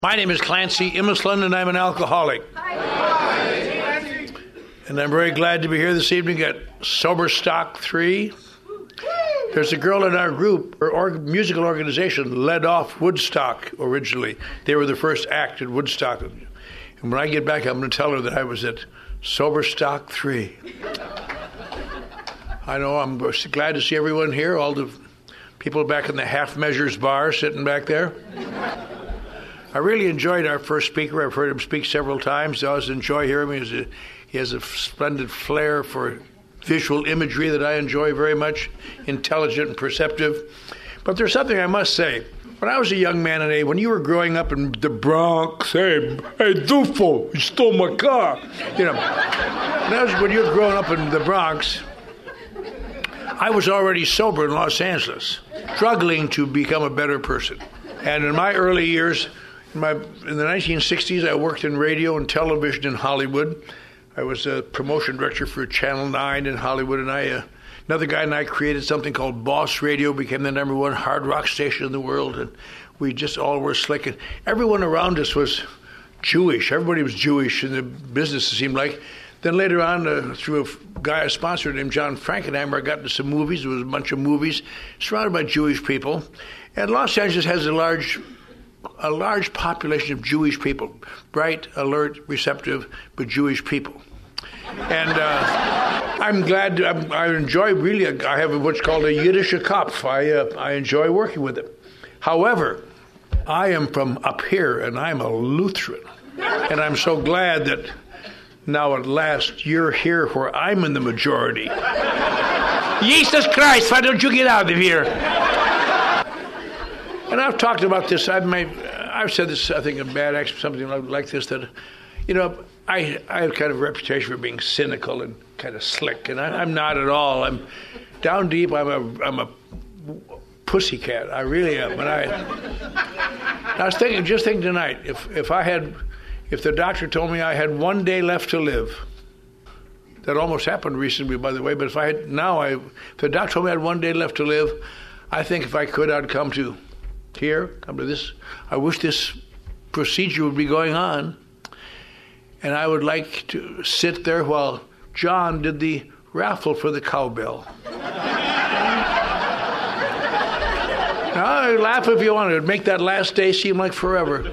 My name is Clancy Imislund, and I'm an alcoholic. And I'm very glad to be here this evening at Sober Stock 3. There's a girl in our group, our musical organization, led off Woodstock originally. They were the first act at Woodstock. And when I get back, I'm going to tell her that I was at Sober Stock 3. I know, I'm glad to see everyone here, all the people back in the Half Measures bar sitting back there. I really enjoyed our first speaker. I've heard him speak several times. I always enjoy hearing him. He has a splendid flair for visual imagery that I enjoy very much, intelligent and perceptive. But there's something I must say. When I was a young man, when you were growing up in the Bronx, hey Dufo, you stole my car. You know, when you were growing up in the Bronx, I was already sober in Los Angeles, struggling to become a better person. And in my early years, in the 1960s, I worked in radio and television in Hollywood. I was a promotion director for Channel 9 in Hollywood, and another guy and I created something called Boss Radio, became the #1 hard rock station in the world, and we just all were slick. And everyone around us was Jewish. Everybody was Jewish in the business, it seemed like. Then later on, through a guy I sponsored named John Frankenheimer, I got into some movies. There was a bunch of movies surrounded by Jewish people. And Los Angeles has a large population of Jewish people, bright, alert, receptive, but Jewish people. And I'm glad, I enjoy really, I have what's called a Yiddish Kopf. I enjoy working with it. However, I am from up here, and I'm a Lutheran. And I'm so glad that now at last you're here where I'm in the majority. Jesus Christ, why don't you get out of here? And I've talked about this. I've said this, I think, in Bad Acts, something like this, that, you know, I have kind of a reputation for being cynical and kind of slick, and I'm not at all. I'm down deep. I'm a pussycat. I really am. And I was thinking tonight, if the doctor told me I had 1 day left to live, that almost happened recently, by the way. But if the doctor told me I had 1 day left to live, I think if I could, I'd come to this. I wish this procedure would be going on, and I would like to sit there while John did the raffle for the cowbell. Now, laugh if you want to. It'd make that last day seem like forever.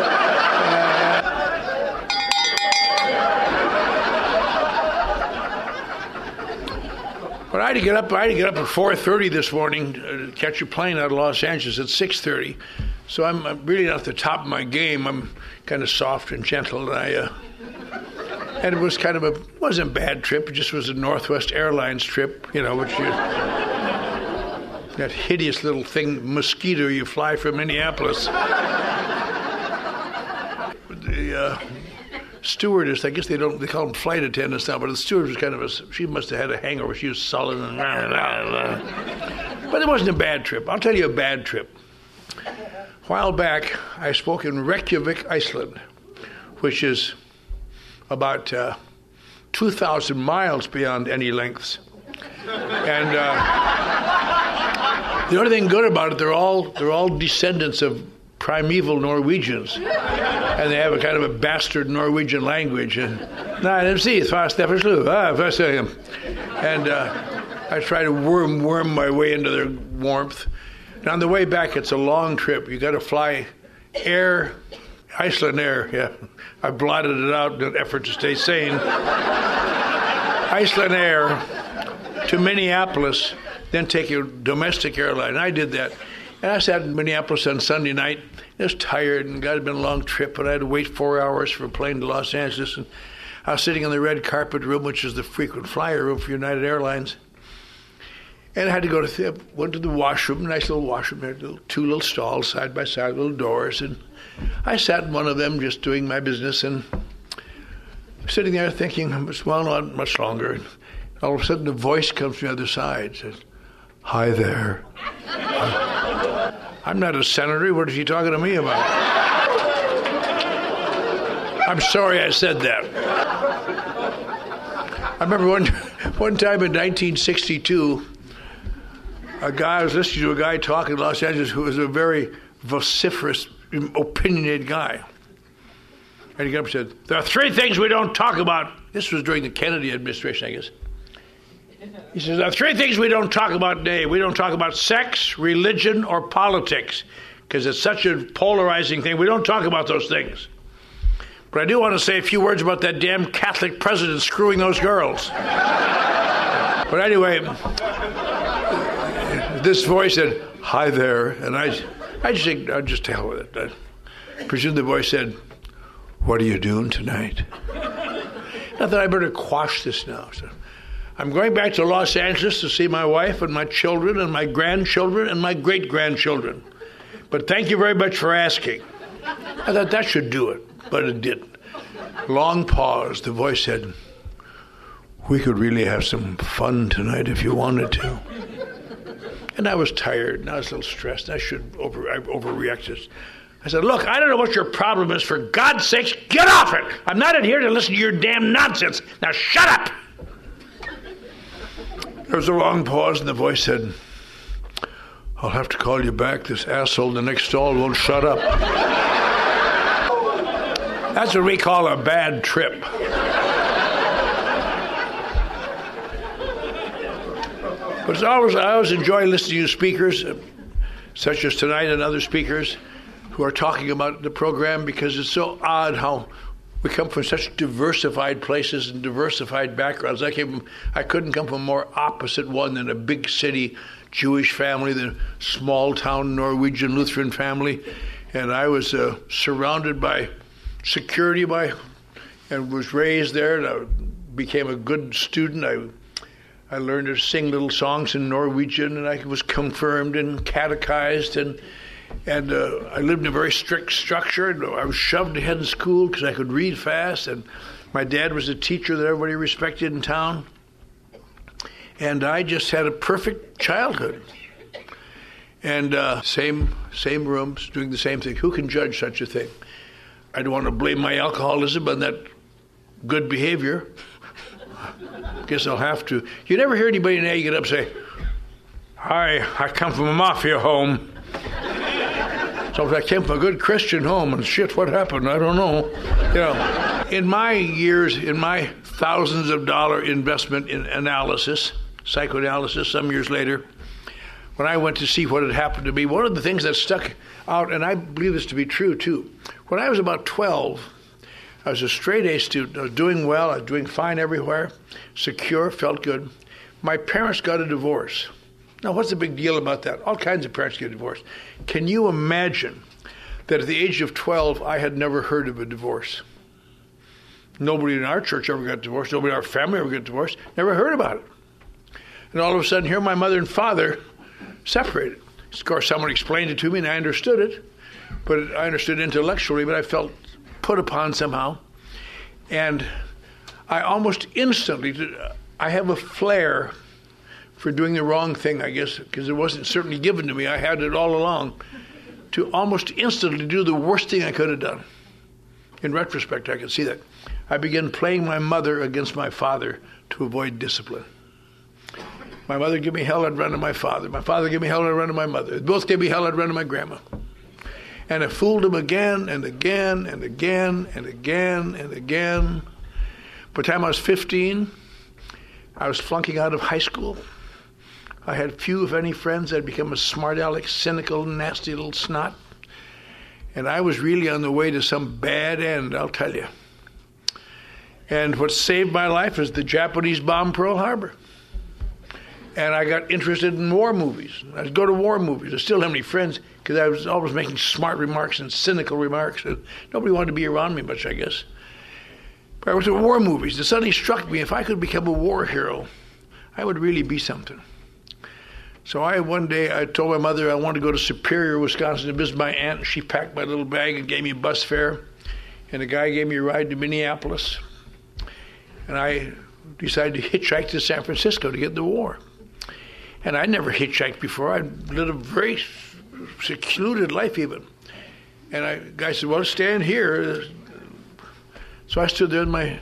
But I had to get up at 4:30 this morning to catch a plane out of Los Angeles at 6:30. So I'm really not at the top of my game. I'm kind of soft and gentle, and it was wasn't a bad trip. It just was a Northwest Airlines trip, you know, which that hideous little thing, mosquito, you fly from Minneapolis. The stewardess, I guess they call them flight attendants now, but the stewardess was she must have had a hangover. She was sullen and but it wasn't a bad trip. I'll tell you a bad trip. A while back, I spoke in Reykjavik, Iceland, which is about 2,000 miles beyond any lengths. And the only thing good about it, they're all descendants of primeval Norwegians, and they have a kind of a bastard Norwegian language. And I try to worm my way into their warmth. And on the way back, it's a long trip. You got to fly Iceland Air. Yeah, I blotted it out in an effort to stay sane. Iceland Air to Minneapolis, then take a domestic airline. I did that. And I sat in Minneapolis on Sunday night. I was tired, and God, it had been a long trip, and I had to wait 4 hours for a plane to Los Angeles. And I was sitting in the red carpet room, which is the frequent flyer room for United Airlines. And I had to went to the washroom, nice little washroom. There had two little stalls side by side, little doors. And I sat in one of them just doing my business, and sitting there thinking, well, not much longer. And all of a sudden, a voice comes from the other side, says, "Hi there." I'm not a senator. What is he talking to me about? I'm sorry I said that. I remember one time in 1962, I was listening to a guy talking in Los Angeles who was a very vociferous opinionated guy. And he got up and said, there are 3 things we don't talk about. This was during the Kennedy administration, I guess. He says, there are 3 things we don't talk about today. We don't talk about sex, religion, or politics, because it's such a polarizing thing. We don't talk about those things. But I do want to say a few words about that damn Catholic president screwing those girls. But anyway, this voice said, hi there. And I just think, I'll just tell with it. I presume the voice said, what are you doing tonight? Not that I better quash this now. So I'm going back to Los Angeles to see my wife and my children and my grandchildren and my great-grandchildren. But thank you very much for asking. I thought that should do it, but it didn't. Long pause. The voice said, we could really have some fun tonight if you wanted to. And I was tired, and I was a little stressed. I overreacted. I said, look, I don't know what your problem is. For God's sakes, get off it. I'm not in here to listen to your damn nonsense. Now shut up. There was a long pause, and the voice said, I'll have to call you back. This asshole in the next stall won't shut up. That's what we call a bad trip. But I always enjoy listening to speakers, such as tonight and other speakers, who are talking about the program, because it's so odd how we come from such diversified places and diversified backgrounds. I couldn't come from a more opposite one than a big city Jewish family, the small town Norwegian Lutheran family, and I was surrounded by security and was raised there, and I became a good student. I learned to sing little songs in Norwegian, and I was confirmed and catechized, and I lived in a very strict structure. I was shoved ahead in school because I could read fast, and my dad was a teacher that everybody respected in town. And I just had a perfect childhood. And same rooms, doing the same thing. Who can judge such a thing? I don't want to blame my alcoholism on that good behavior. Guess I'll have to. You never hear anybody now get up and say, hi, I come from a mafia home. So I came from a good Christian home, and shit, what happened? I don't know. You know, in my years, in my thousands of dollar investment in analysis, psychoanalysis, some years later, when I went to see what had happened to me, one of the things that stuck out, and I believe this to be true too, when I was about 12, I was a straight A student. I was doing well. I was doing fine everywhere, secure, felt good. My parents got a divorce. Now, what's the big deal about that? All kinds of parents get divorced. Can you imagine that at the age of 12, I had never heard of a divorce? Nobody in our church ever got divorced. Nobody in our family ever got divorced. Never heard about it. And all of a sudden, here my mother and father separated. Of course, someone explained it to me, and I understood it. But I understood intellectually, but I felt put upon somehow. And I almost instantly, I have a flair for doing the wrong thing, I guess, because it wasn't certainly given to me. I had it all along, to almost instantly do the worst thing I could have done. In retrospect, I can see that. I began playing my mother against my father to avoid discipline. My mother gave me hell, I'd run to my father. My father gave me hell, I'd run to my mother. They both gave me hell, I'd run to my grandma. And I fooled him again and again and again and again and again. By the time I was 15, I was flunking out of high school. I had few, if any, friends. I'd become a smart aleck, cynical, nasty little snot. And I was really on the way to some bad end, I'll tell you. And what saved my life is the Japanese bomb Pearl Harbor. And I got interested in war movies. I'd go to war movies. I still have any friends because I was always making smart remarks and cynical remarks. And nobody wanted to be around me much, I guess. But I went to war movies. It suddenly struck me, if I could become a war hero, I would really be something. So one day I told my mother I wanted to go to Superior, Wisconsin to visit my aunt. She packed my little bag and gave me a bus fare. And the guy gave me a ride to Minneapolis. And I decided to hitchhike to San Francisco to get the war. And I'd never hitchhiked before. I'd lived a very secluded life even. And the guy said, well, stand here. So I stood there and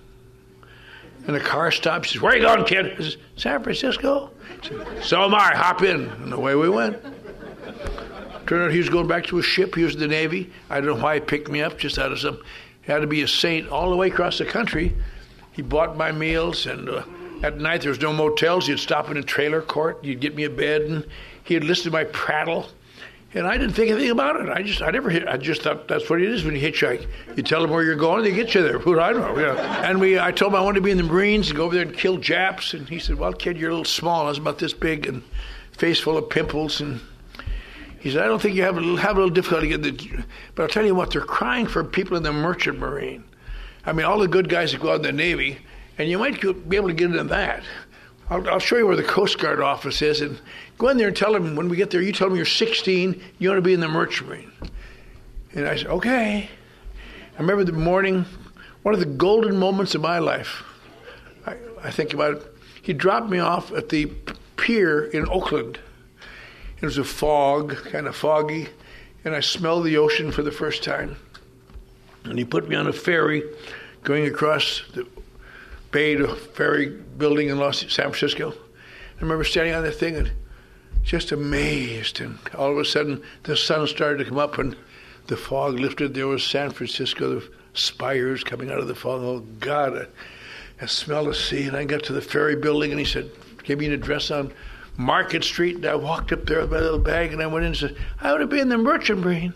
the car stopped. He says, where are you going, kid? I said, San Francisco. He said, so am I. Hop in. And away we went. Turned out he was going back to his ship. He was in the Navy. I don't know why he picked me up, just out of some... He had to be a saint all the way across the country. He bought my meals, and at night there was no motels. He'd stop in a trailer court. You'd get me a bed, and he'd listen to my prattle. And I didn't think anything about it. I just thought that's what it is when you hitchhike. You tell them where you're going, they get you there. Who do I know? Yeah. And I told him I wanted to be in the Marines and go over there and kill Japs. And he said, well, kid, you're a little small. I was about this big and face full of pimples. And he said, I don't think you have a little difficulty getting the... But I'll tell you what, they're crying for people in the Merchant Marine. I mean, all the good guys that go out in the Navy, and you might be able to get into that. I'll show you where the Coast Guard office is, and go in there and tell them when we get there, you tell them you're 16, you want to be in the Merchant Marine. And I said, okay. I remember the morning, one of the golden moments of my life. I think about it. He dropped me off at the pier in Oakland. It was a fog, kind of foggy, and I smelled the ocean for the first time. And he put me on a ferry going across the bay to a ferry building in San Francisco. I remember standing on that thing and just amazed. And all of a sudden, the sun started to come up and the fog lifted. There was San Francisco, the spires coming out of the fog. Oh, God, I smelled the sea. And I got to the ferry building, and he said, gave me an address on Market Street. And I walked up there with my little bag, and I went in and said, I want to be in the Merchant Marine.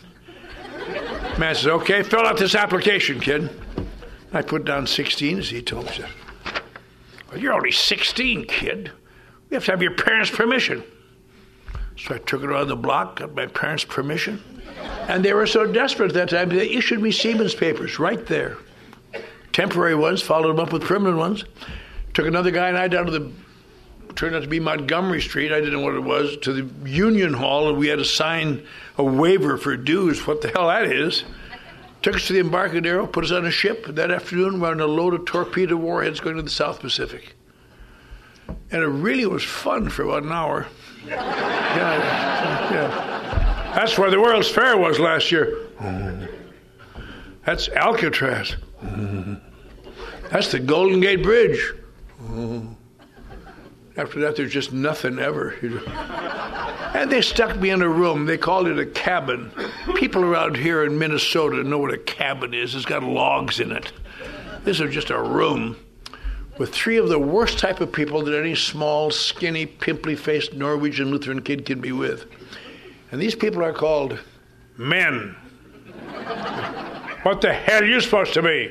Man says, okay, fill out this application, kid. I put down 16, as he told me. Well, you're only 16, kid. We have to have your parents' permission. So I took it on the block, got my parents' permission. And they were so desperate at that time, they issued me Siemens papers right there. Temporary ones, followed them up with permanent ones. Took another guy and I down to the, turned out to be Montgomery Street, I didn't know what it was, to the Union Hall, and we had to sign a waiver for dues, what the hell that is. Took us to the Embarcadero, put us on a ship. That afternoon, we were on a load of torpedo warheads going to the South Pacific. And it really was fun for about an hour. Yeah. That's where the World's Fair was last year. That's Alcatraz. That's the Golden Gate Bridge. After that, there's just nothing ever. And they stuck me in a room. They called it a cabin. People around here in Minnesota know what a cabin is. It's got logs in it. This is just a room with three of the worst type of people that any small, skinny, pimply-faced Norwegian Lutheran kid can be with. And these people are called men. What the hell are you supposed to be?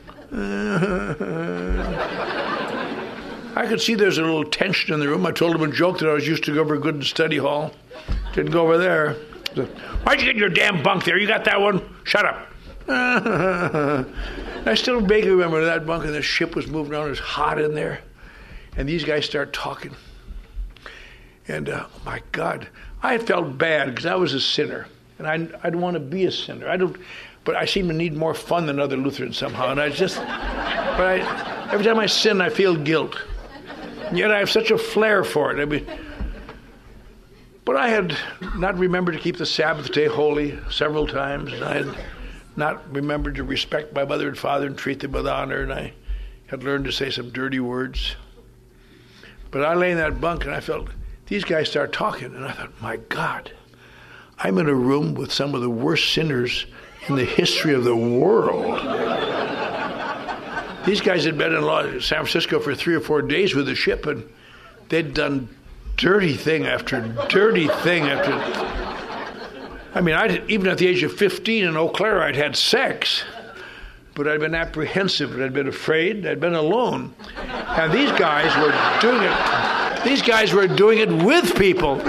I could see there's a little tension in the room. I told him a joke that I was used to go over good in study hall. Didn't go over there. Why'd you get your damn bunk there? You got that one? Shut up. I still vaguely remember that bunk, and the ship was moving around. It was hot in there. And these guys start talking. And, oh, my God, I had felt bad because I was a sinner. And I'd want to be a sinner. But I seem to need more fun than other Lutherans somehow. And every time I sin, I feel guilt. And yet I have such a flair for it. But I had not remembered to keep the Sabbath day holy several times. And I had not remembered to respect my mother and father and treat them with honor. And I had learned to say some dirty words. But I lay in that bunk and I felt, these guys start talking. And I thought, my God, I'm in a room with some of the worst sinners in the history of the world. These guys had been in San Francisco for 3 or 4 days with the ship, and they'd done dirty thing after dirty thing after. I mean, even at the age of 15 in Eau Claire, I'd had sex, but I'd been apprehensive, I'd been afraid, I'd been alone. And these guys were doing it. These guys were doing it with people.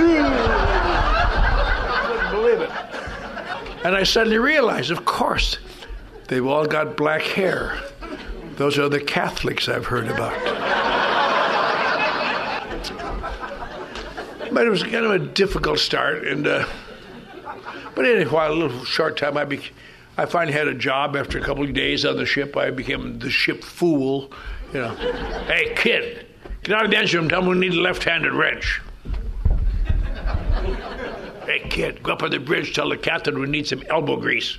I couldn't believe it. And I suddenly realized, of course, they've all got black hair. Those are the Catholics I've heard about. But it was kind of a difficult start. But in a little short time, I finally had a job after a couple of days on the ship. I became the ship fool. You know, hey, kid, get out of the engine room. Tell them we need a left-handed wrench. Hey, kid, go up on the bridge. Tell the captain we need some elbow grease.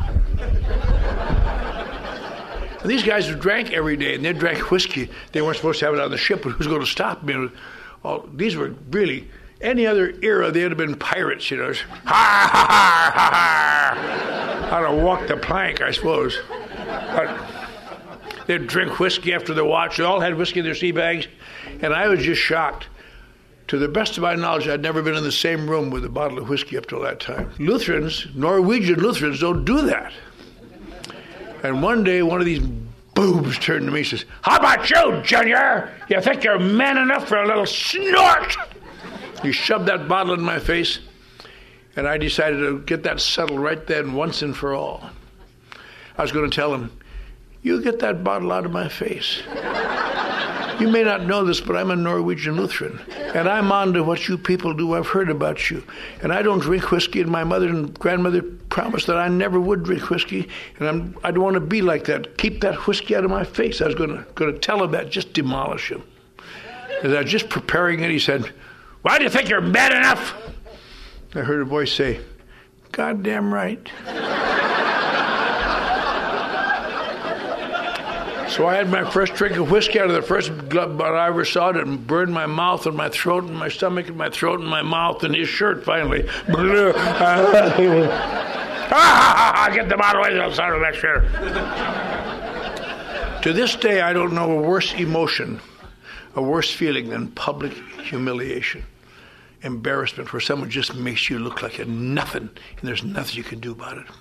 And these guys who drank every day, and they drank whiskey. They weren't supposed to have it on the ship, but who's going to stop me? These were really Any other era, they'd have been pirates, you know. Ha, ha, ha, ha, ha. How to walk the plank, I suppose. But they'd drink whiskey after the watch. They all had whiskey in their sea bags. And I was just shocked. To the best of my knowledge, I'd never been in the same room with a bottle of whiskey up till that time. Lutherans, Norwegian Lutherans, don't do that. And one day, one of these boobs turned to me and says, "How about you, Junior? You think you're man enough for a little snort?" He shoved that bottle in my face, and I decided to get that settled right then, once and for all. I was going to tell him, "You get that bottle out of my face. You may not know this, but I'm a Norwegian Lutheran, and I'm on to what you people do. I've heard about you. And I don't drink whiskey, and my mother and grandmother promised that I never would drink whiskey, and I don't want to be like that. Keep that whiskey out of my face." I was going to tell him that, just demolish him. As I was just preparing it, he said, "Why do you think you're bad enough?" I heard a voice say, "Goddamn right." So I had my first drink of whiskey out of the first glove I ever saw it, and burned my mouth and my throat and my stomach and my throat and my mouth and his shirt finally. Get the bottle away, I'll start next year. To this day, I don't know a worse emotion, a worse feeling than public humiliation, embarrassment, where someone just makes you look like a nothing and there's nothing you can do about it.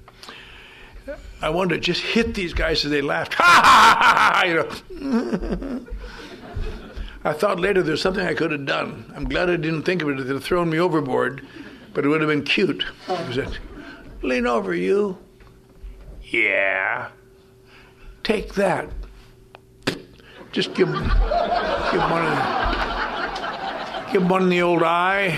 I wanted to just hit these guys as they laughed. Ha ha ha ha! You know. I thought later there's something I could have done. I'm glad I didn't think of it. It would have thrown me overboard, but it would have been cute. It said, "Lean over, you." "Yeah." "Take that." Just give one in the old eye.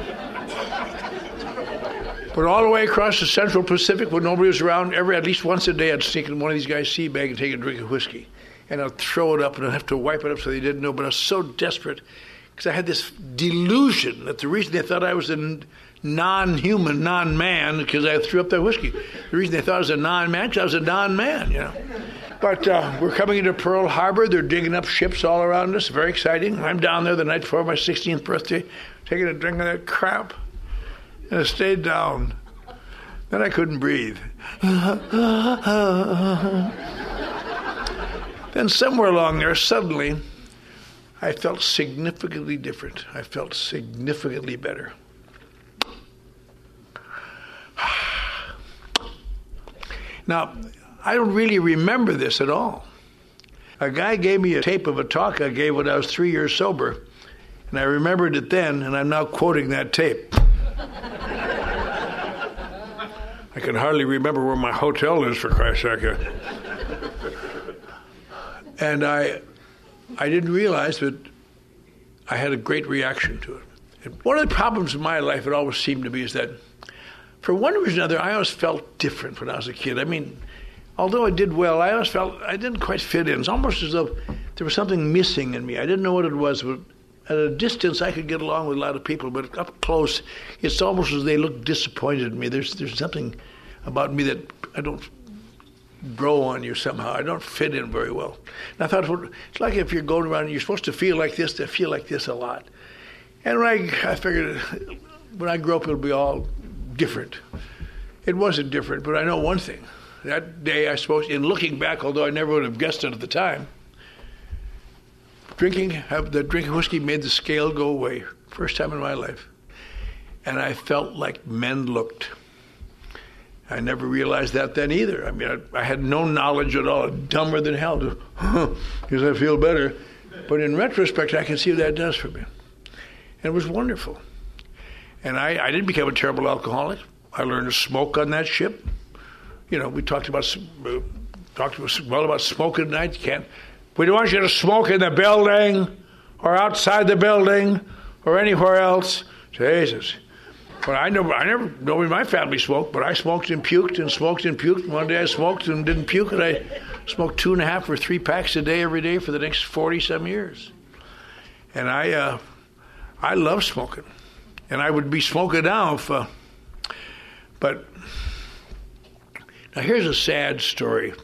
But all the way across the Central Pacific, when nobody was around, at least once a day, I'd sneak in one of these guys' sea bag and take a drink of whiskey. And I'd throw it up, and I'd have to wipe it up so they didn't know. But I was so desperate, because I had this delusion that the reason they thought I was a non-human, non-man, because I threw up that whiskey. The reason they thought I was a non-man, because I was a non-man, you know. But we're coming into Pearl Harbor. They're digging up ships all around us. Very exciting. I'm down there the night before my 16th birthday, taking a drink of that crap. And I stayed down. Then I couldn't breathe. Then somewhere along there, suddenly, I felt significantly different. I felt significantly better. Now, I don't really remember this at all. A guy gave me a tape of a talk I gave when I was 3 years sober, and I remembered it then, and I'm now quoting that tape. I can hardly remember where my hotel is, for Christ's sake. And I didn't realize that I had a great reaction to it. And one of the problems in my life, it always seemed to be, is that for one reason or another, I always felt different when I was a kid. I mean, although I did well, I always felt I didn't quite fit in. It's almost as though there was something missing in me. I didn't know what it was, but at a distance, I could get along with a lot of people, but up close, it's almost as they look disappointed in me. There's something about me that I don't grow on you somehow. I don't fit in very well. And I thought, it's like if you're going around and you're supposed to feel like this, to feel like this a lot. And I figured when I grow up, it'll be all different. It wasn't different, but I know one thing. That day, I suppose, in looking back, although I never would have guessed it at the time, drinking whiskey made the scale go away. First time in my life. And I felt like men looked. I never realized that then either. I mean, I had no knowledge at all, dumber than hell, because I feel better. But in retrospect, I can see what that does for me. And it was wonderful. And I didn't become a terrible alcoholic. I learned to smoke on that ship. You know, we talked about smoking at night. We don't want you to smoke in the building or outside the building or anywhere else. Jesus. But I never, nobody in my family smoked, but I smoked and puked and smoked and puked. One day I smoked and didn't puke, and I smoked 2.5 or 3 packs a day every day for the next 40-some years. And I love smoking. And I would be smoking now but now here's a sad story.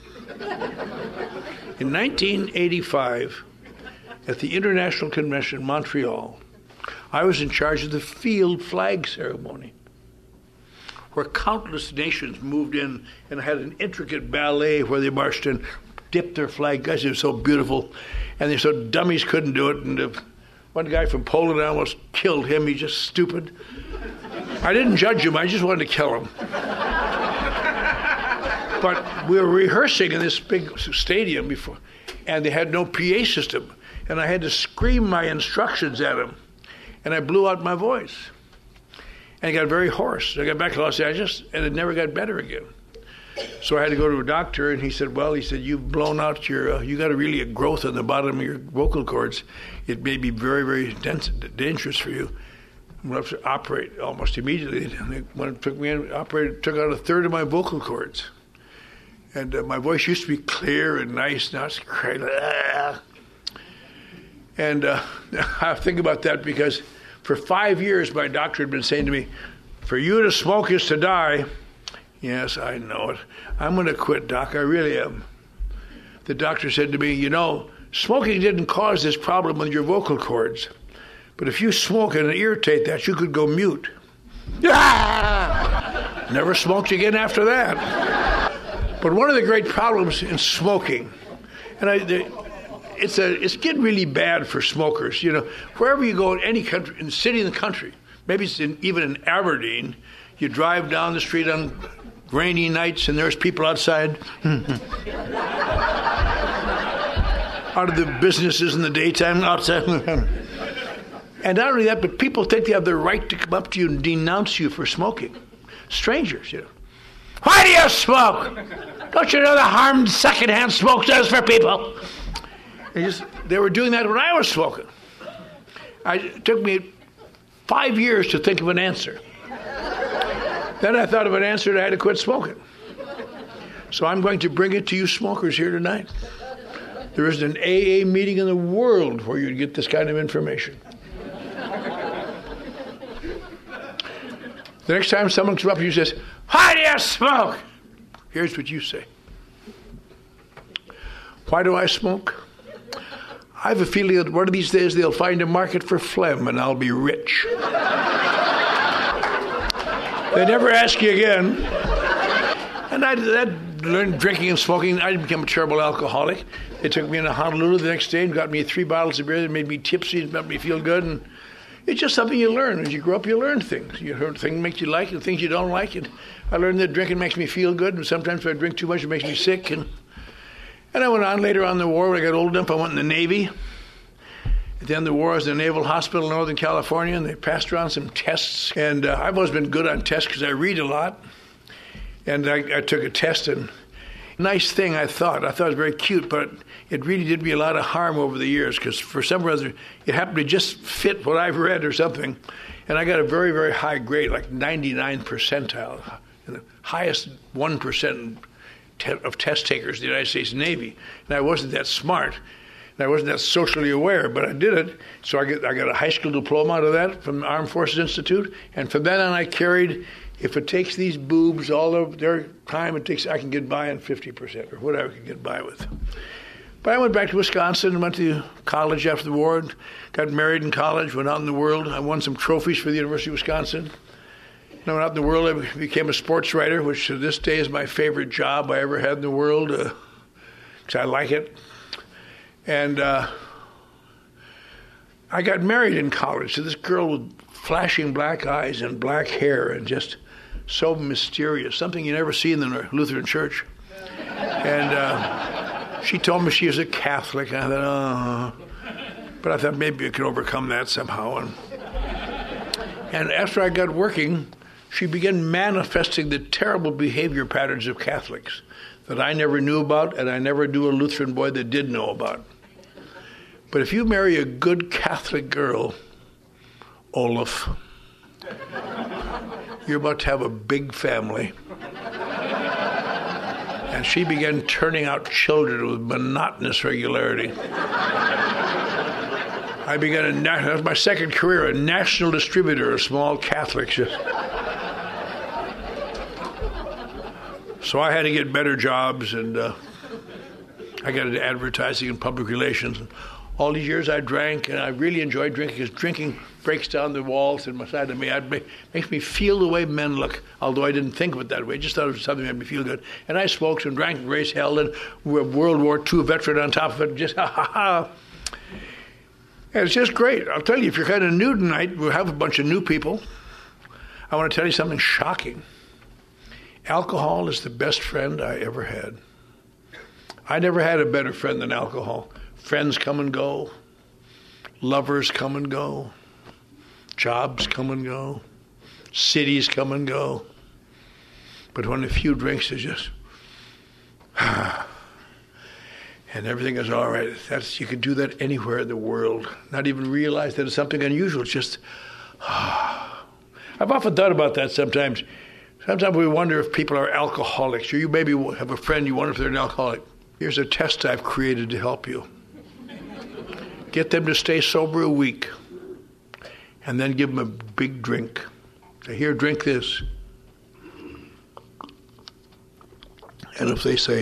In 1985, at the International Convention in Montreal, I was in charge of the field flag ceremony, where countless nations moved in and had an intricate ballet where they marched in, dipped their flag. Guys, it was so beautiful. And they so dummies couldn't do it. And one guy from Poland, I almost killed him. He's just stupid. I didn't judge him. I just wanted to kill him. But we were rehearsing in this big stadium before, and they had no PA system. And I had to scream my instructions at him. And I blew out my voice. And I got very hoarse. I got back to Los Angeles, and it never got better again. So I had to go to a doctor, and he said, you've blown out you got a growth on the bottom of your vocal cords. It may be very, very dangerous for you. I'm going to have to operate almost immediately. And when it took me in, took out a third of my vocal cords. And my voice used to be clear and nice. Now it's crazy. And I think about that because for 5 years, my doctor had been saying to me, for you to smoke is to die. Yes, I know it. I'm going to quit, Doc. I really am. The doctor said to me, smoking didn't cause this problem with your vocal cords. But if you smoke and irritate that, you could go mute. Never smoked again after that. But one of the great problems in smoking, and it's getting really bad for smokers. Wherever you go in any country, in the city in the country, maybe it's even in Aberdeen, you drive down the street on rainy nights and there's people outside out of the businesses in the daytime outside. And not only that, but people think they have the right to come up to you and denounce you for smoking. Strangers, Why do you smoke? Don't you know the harm secondhand smoke does for people? They were doing that when I was smoking. It took me 5 years to think of an answer. Then I thought of an answer and I had to quit smoking. So I'm going to bring it to you smokers here tonight. There isn't an AA meeting in the world where you'd get this kind of information. The next time someone comes up to you and says, why do you smoke? Here's what you say. Why do I smoke? I have a feeling that one of these days they'll find a market for phlegm and I'll be rich. They never ask you again. And I learned drinking and smoking. I became a terrible alcoholic. They took me into Honolulu the next day and got me 3 bottles of beer that made me tipsy and made me feel good. And it's just something you learn. As you grow up, you learn things. You learn things make you like and things you don't like. And I learned that drinking makes me feel good. And sometimes if I drink too much, it makes me sick. And I went on later on in the war. When I got old enough, I went in the Navy. At the end of the war, I was in a naval hospital in Northern California, and they passed around some tests. And I've always been good on tests because I read a lot. And I took a test, and nice thing I thought it was very cute, but it really did me a lot of harm over the years because for some reason it happened to just fit what I've read or something. And I got a very, very high grade, like 99 percentile, and the highest 1% of test takers in the United States Navy. And I wasn't that smart. And I wasn't that socially aware, but I did it. So I got a high school diploma out of that from the Armed Forces Institute. And from then on, I carried, if it takes these boobs all of their time, I can get by on 50% or whatever I can get by with. But I went back to Wisconsin and went to college after the war, and got married in college, went out in the world. I won some trophies for the University of Wisconsin. And I went out in the world. I became a sports writer, which to this day is my favorite job I ever had in the world because I like it. And I got married in college to this girl with flashing black eyes and black hair and just so mysterious, something you never see in the Lutheran church. And she told me she was a Catholic. And I thought, but I thought maybe I could overcome that somehow. And after I got working, she began manifesting the terrible behavior patterns of Catholics that I never knew about, and I never knew a Lutheran boy that did know about. But if you marry a good Catholic girl, Olaf, you're about to have a big family. And she began turning out children with monotonous regularity. I began that was my second career, a national distributor of small Catholics. So I had to get better jobs, and I got into advertising and public relations. All these years I drank, and I really enjoyed drinking because drinking breaks down the walls inside of me. It makes me feel the way men look, although I didn't think of it that way. I just thought it was something that made me feel good. And I smoked and drank and raised hell, and we're a World War II veteran on top of it. Just ha. And it's just great. I'll tell you, if you're kind of new tonight, we'll have a bunch of new people. I want to tell you something shocking. Alcohol is the best friend I ever had. I never had a better friend than alcohol. Friends come and go. Lovers come and go. Jobs come and go. Cities come and go. But when a few drinks is just, and everything is all right. You can do that anywhere in the world. Not even realize that it's something unusual. It's just, I've often thought about that sometimes. Sometimes we wonder if people are alcoholics. Or you maybe have a friend, you wonder if they're an alcoholic. Here's a test I've created to help you. Get them to stay sober a week, and then give them a big drink. Say, here, drink this. And if they say,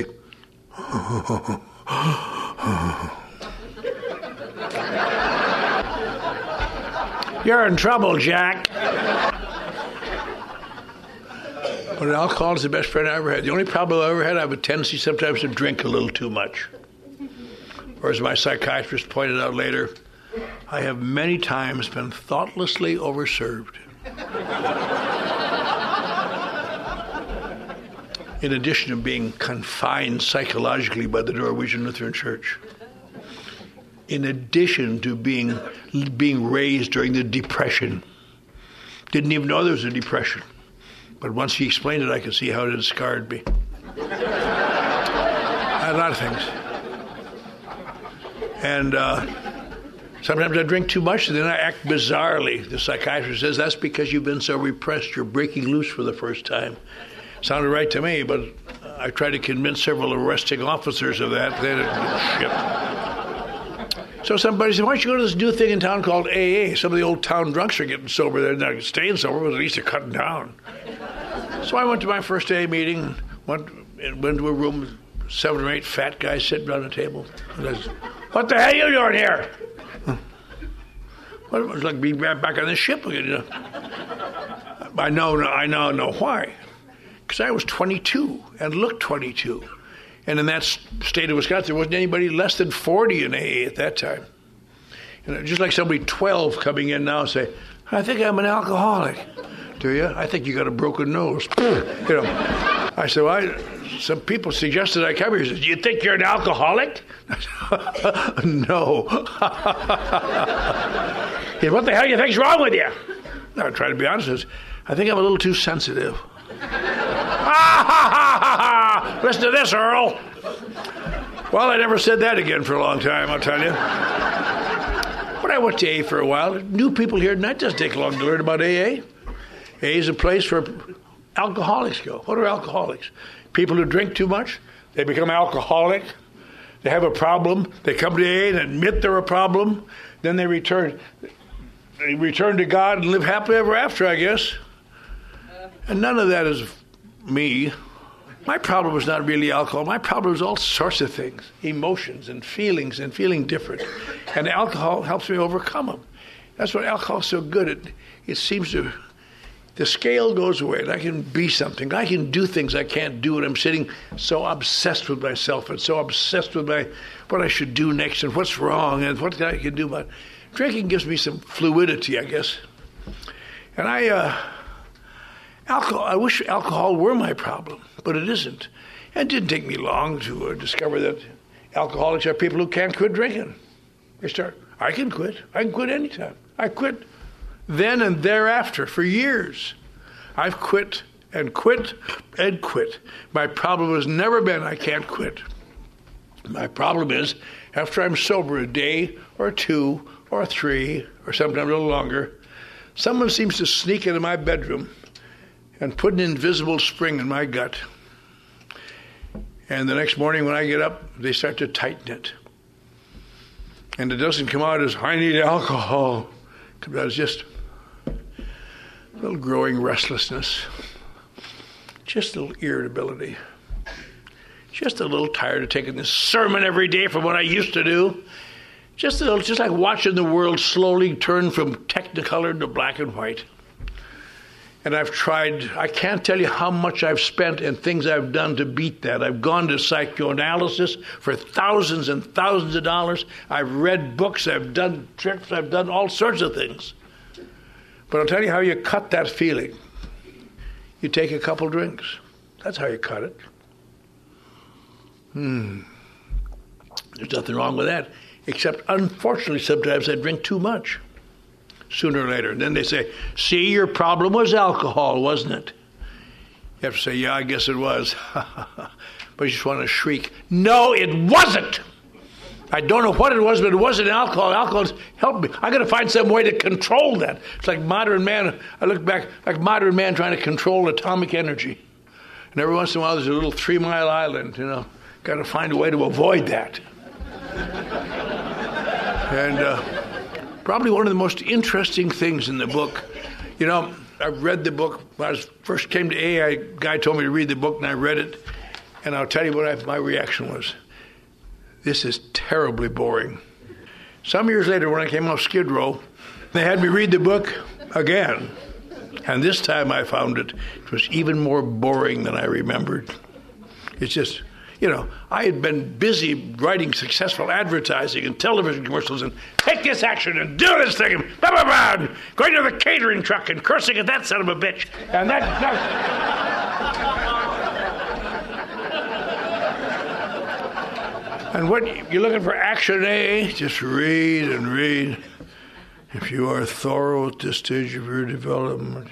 you're in trouble, Jack. But alcohol is the best friend I ever had. The only problem I ever had, I have a tendency sometimes to drink a little too much. Or as my psychiatrist pointed out later, I have many times been thoughtlessly overserved. In addition to being confined psychologically by the Norwegian Lutheran Church. In addition to being raised during the Depression. Didn't even know there was a depression. But once he explained it, I could see how it had scarred me. A lot of things. And sometimes I drink too much, and then I act bizarrely. The psychiatrist says, that's because you've been so repressed, you're breaking loose for the first time. Sounded right to me, but I tried to convince several arresting officers of that. They didn't ship. So somebody said, why don't you go to this new thing in town called AA? Some of the old town drunks are getting sober. They're not staying sober, but at least they're cutting down. So I went to my first AA meeting, went to a room, 7 or 8 fat guys sitting around a table. And I said, what the hell are you doing here? Well, it was like being back on the ship again. You know? I now know why. Because I was 22 and looked 22. And in that state of Wisconsin, there wasn't anybody less than 40 in AA at that time. And just like somebody 12 coming in now and say, I think I'm an alcoholic. Do you? I think you got a broken nose. You know. I said, well, some people suggested I come here. He says, do you think you're an alcoholic? No. He said, what the hell do you think's wrong with you? I try to be honest. I think I'm a little too sensitive. Listen to this, Earl. Well, I never said that again for a long time, I'll tell you. But I went to AA for a while. New people here tonight, doesn't take long to learn about AA. AA is a place where alcoholics go. What are alcoholics? People who drink too much. They become alcoholic. They have a problem. They come to AA and admit they're a problem. Then they return. They return to God and live happily ever after, I guess. And none of that is me. My problem was not really alcohol. My problem was all sorts of things, emotions and feelings and feeling different. And alcohol helps me overcome them. That's what alcohol is so good at. It seems to, the scale goes away and I can be something. I can do things I can't do, and I'm sitting so obsessed with myself and so obsessed with what I should do next and what's wrong and what I can do about it. Drinking gives me some fluidity, I guess. And I wish alcohol were my problem, but it isn't. And it didn't take me long to discover that alcoholics are people who can't quit drinking. I can quit. I can quit anytime. I quit then and thereafter for years. I've quit and quit and quit. My problem has never been I can't quit. My problem is after I'm sober a day or 2 or 3 or sometimes a little longer, someone seems to sneak into my bedroom and put an invisible spring in my gut. And the next morning when I get up, they start to tighten it. And it doesn't come out as, I need alcohol. It comes out as just a little growing restlessness, just a little irritability, just a little tired of taking this sermon every day from what I used to do. Just like watching the world slowly turn from technicolor to black and white. And I've tried, I can't tell you how much I've spent and things I've done to beat that. I've gone to psychoanalysis for thousands and thousands of dollars. I've read books, I've done trips, I've done all sorts of things. But I'll tell you how you cut that feeling. You take a couple drinks. That's how you cut it. There's nothing wrong with that. Except, unfortunately, sometimes I drink too much. Sooner or later. And then they say, see, your problem was alcohol, wasn't it? You have to say, yeah, I guess it was. But you just want to shriek, no, it wasn't. I don't know what it was, but it wasn't alcohol. Alcohol helped me. I got to find some way to control that. It's like modern man. I look back, like modern man trying to control atomic energy. And every once in a while, there's a little 3 Mile Island, Got to find a way to avoid that. And probably one of the most interesting things in the book, I've read the book. When I first came to AA, a guy told me to read the book, and I read it. And I'll tell you what my reaction was. This is terribly boring. Some years later, when I came off Skid Row, they had me read the book again. And this time I found it was even more boring than I remembered. It's just, I had been busy writing successful advertising and television commercials and take this action and do this thing and blah, blah, blah, and going to the catering truck and cursing at that son of a bitch. And And what you're looking for action, just read and read. If you are thorough at this stage of your development,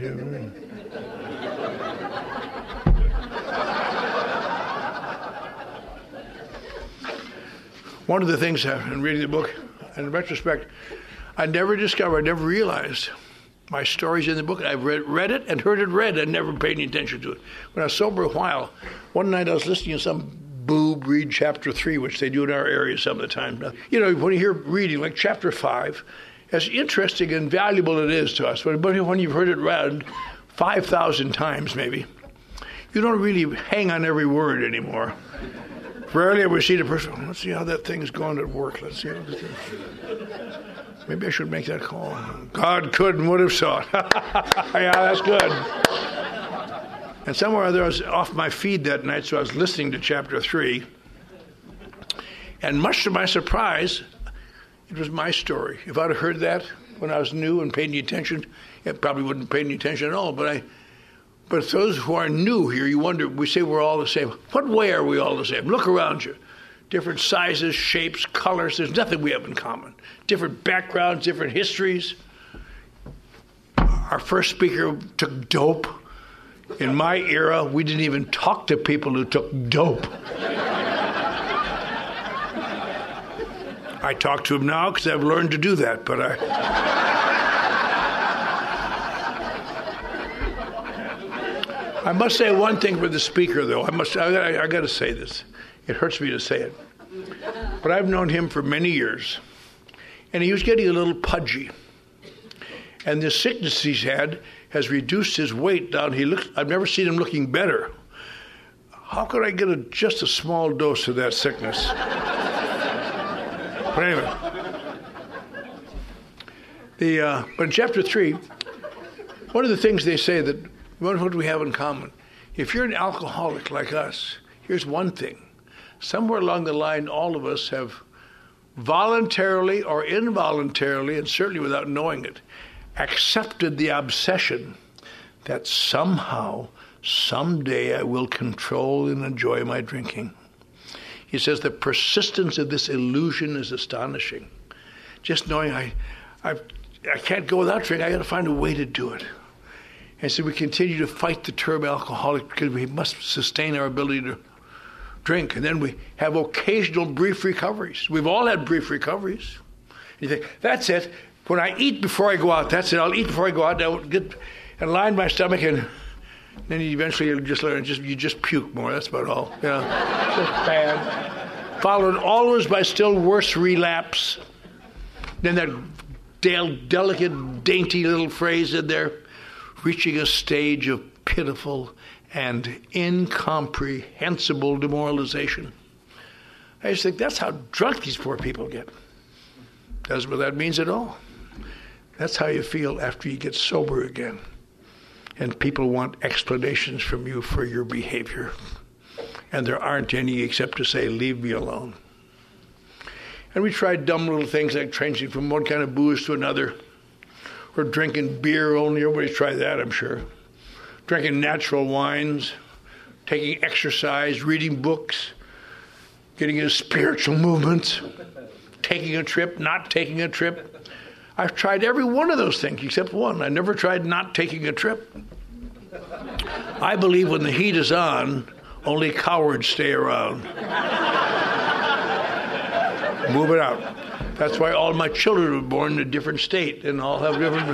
One of the things in reading the book, in retrospect, I never realized my stories in the book. I've read it and heard it read and never paid any attention to it. When I was sober a while, one night I was listening to some boob read chapter 3, which they do in our area some of the time. When you hear reading, like chapter 5, as interesting and valuable it is to us, but when you've heard it read 5,000 times maybe, you don't really hang on every word anymore. Rarely ever see the person, let's see how that thing's going at work. Let's see. Maybe I should make that call. God could and would have saw it. Yeah, that's good. And somewhere or other, I was off my feed that night, so I was listening to chapter 3. And much to my surprise, it was my story. If I'd have heard that when I was new and paid any attention, it probably wouldn't pay any attention at all. But those who are new here, you wonder, we say we're all the same. What way are we all the same? Look around you. Different sizes, shapes, colors. There's nothing we have in common. Different backgrounds, different histories. Our first speaker took dope. In my era, we didn't even talk to people who took dope. I talk to them now because I've learned to do that, but I must say one thing for the speaker, though. I got to say this. It hurts me to say it. But I've known him for many years, and he was getting a little pudgy. And the sickness he's had has reduced his weight down. I've never seen him looking better. How could I get just a small dose of that sickness? But anyway, but in chapter 3, one of the things they say that what do we have in common? If you're an alcoholic like us, here's one thing. Somewhere along the line, all of us have voluntarily or involuntarily, and certainly without knowing it, accepted the obsession that somehow, someday I will control and enjoy my drinking. He says the persistence of this illusion is astonishing. Just knowing I can't go without drinking, I got to find a way to do it. And so we continue to fight the term alcoholic because we must sustain our ability to drink. And then we have occasional brief recoveries. We've all had brief recoveries. You think, that's it. When I eat before I go out, that's it. I'll eat before I go out. I'll get and line my stomach, and then eventually you'll just learn. You just puke more. That's about all. Just bad. Followed always by still worse relapse. Then that delicate, dainty little phrase in there, reaching a stage of pitiful and incomprehensible demoralization. I just think that's how drunk these poor people get. Doesn't what that means at all. That's how you feel after you get sober again. And people want explanations from you for your behavior. And there aren't any except to say, leave me alone. And we tried dumb little things like changing from one kind of booze to another. Or drinking beer only. Everybody's tried that, I'm sure. Drinking natural wines. Taking exercise. Reading books. Getting into spiritual movements. Taking a trip. Not taking a trip. I've tried every one of those things except one. I never tried not taking a trip. I believe when the heat is on, only cowards stay around. Move it out. That's why all my children were born in a different state and all have different...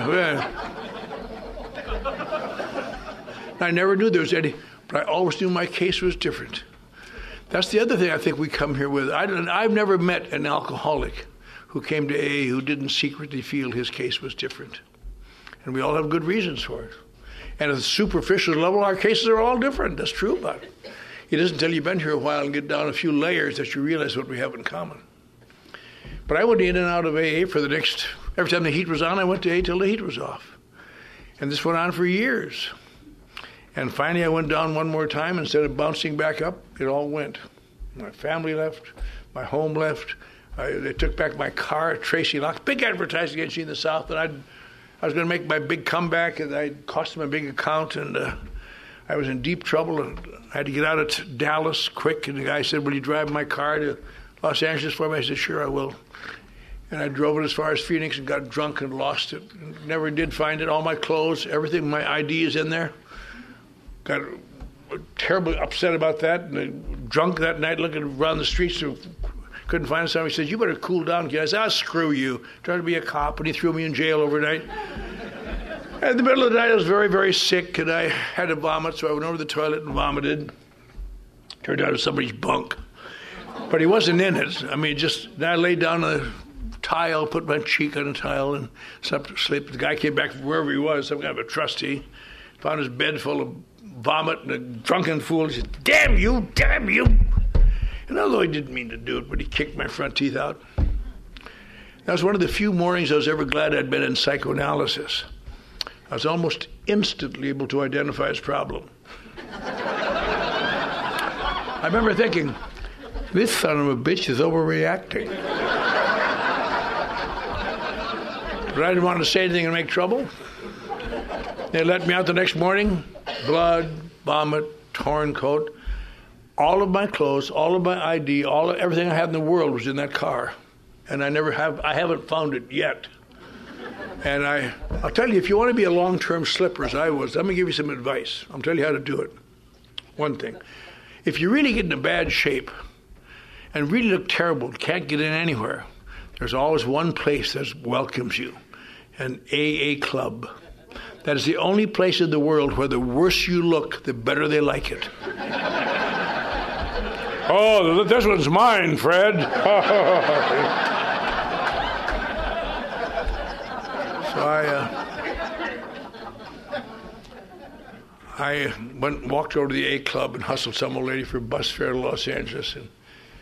I never knew there was any, but I always knew my case was different. That's the other thing I think we come here with. I've never met an alcoholic who came to AA who didn't secretly feel his case was different. And we all have good reasons for it. And at the superficial level, our cases are all different. That's true about it. It isn't until you've been here a while and get down a few layers that you realize what we have in common. But I went in and out of AA for the next, every time the heat was on, I went to AA till the heat was off. And this went on for years. And finally I went down one more time. Instead of bouncing back up, it all went. My family left, my home left. They took back my car, Tracy Locke, big advertising agency in the South, and I was going to make my big comeback, and I cost them a big account, and I was in deep trouble, and I had to get out of Dallas quick, and the guy said, will you drive my car to Los Angeles for me? I said, sure, I will. And I drove it as far as Phoenix and got drunk and lost it. Never did find it. All my clothes, everything, my ID is in there. Got terribly upset about that, and drunk that night looking around the streets, couldn't find somebody. He said, you better cool down, kid. I said, screw you. Trying to be a cop, and he threw me in jail overnight. In the middle of the night, I was very, very sick, and I had to vomit, so I went over to the toilet and vomited. Turned out it was somebody's bunk. But he wasn't in it. I mean, I laid down on a tile, put my cheek on a tile, and slept to sleep. The guy came back from wherever he was, some kind of a trustee, found his bed full of vomit, and a drunken fool. He said, damn you, damn you. And although he didn't mean to do it, but he kicked my front teeth out. That was one of the few mornings I was ever glad I'd been in psychoanalysis. I was almost instantly able to identify his problem. I remember thinking, this son of a bitch is overreacting. But I didn't want to say anything and make trouble. They let me out the next morning, blood, vomit, torn coat. All of my clothes, all of my ID, everything I had in the world was in that car. And I haven't found it yet. And I'll tell you, if you want to be a long-term slipper as I was, let me give you some advice. I'll tell you how to do it. One thing. If you really get in a bad shape and really look terrible, can't get in anywhere, there's always one place that welcomes you, an AA club. That is the only place in the world where the worse you look, the better they like it. Oh, this one's mine, Fred. So I walked over to the A club and hustled some old lady for a bus fare to Los Angeles. And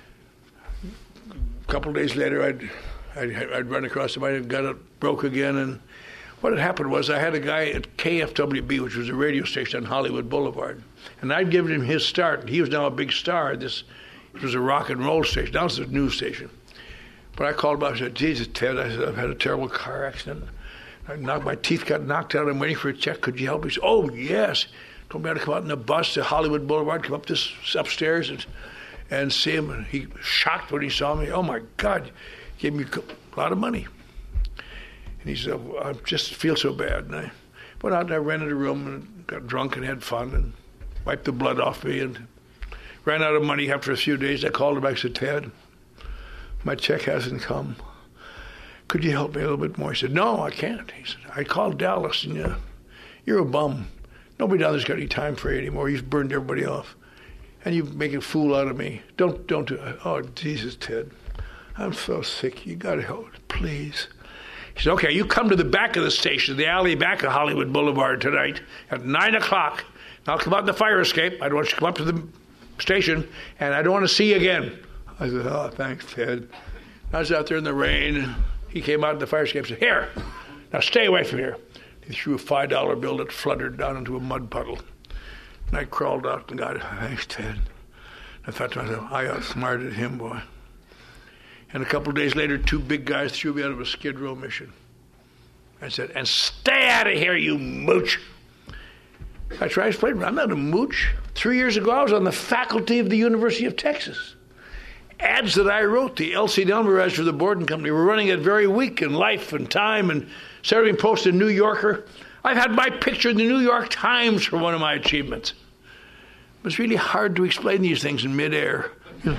a couple of days later, I'd run across somebody and got it broke again. And what had happened was I had a guy at KFWB, which was a radio station on Hollywood Boulevard, and I'd given him his start. He was now a big star. It was a rock and roll station. Now it's a news station. But I called him up and said, Jesus, Ted, I said, I've had a terrible car accident. My teeth got knocked out. I'm waiting for a check. Could you help me? He said, oh, yes. Told me how to come out in a bus to Hollywood Boulevard, come up this upstairs and see him. And he was shocked when he saw me. Oh, my God. He gave me a lot of money. And he said, well, I just feel so bad. And I went out and I rented a room and got drunk and had fun and wiped the blood off me and ran out of money after a few days. I called him back and said, Ted, my check hasn't come. Could you help me a little bit more? He said, no, I can't. He said, I called Dallas, and you're a bum. Nobody down there's got any time for you anymore. You've burned everybody off. And you make a fool out of me. Don't do it. Oh, Jesus, Ted, I'm so sick. You got to help, please. He said, okay, you come to the back of the station, the alley back of Hollywood Boulevard tonight at 9 o'clock. And I'll come out in the fire escape. I don't want you to come up to the station, and I don't want to see you again. I said, oh, thanks, Ted. I was out there in the rain, He came out in the fire escape and said, "Here, now stay away from here." He threw a $5 bill that fluttered down into a mud puddle. And I crawled out and got it. Thanks, Ted. I thought to myself, I outsmarted him, boy. And a couple of days later, 2 big guys threw me out of a Skid Row mission. I said, "And stay out of here, you mooch." I tried to explain, I'm not a mooch. 3 years ago, I was on the faculty of the University of Texas. Ads that I wrote, the L.C. Delmer ads for the Borden Company, were running it very week in Life and Time and Saturday Post and New Yorker. I've had my picture in the New York Times for one of my achievements. But it's really hard to explain these things in midair.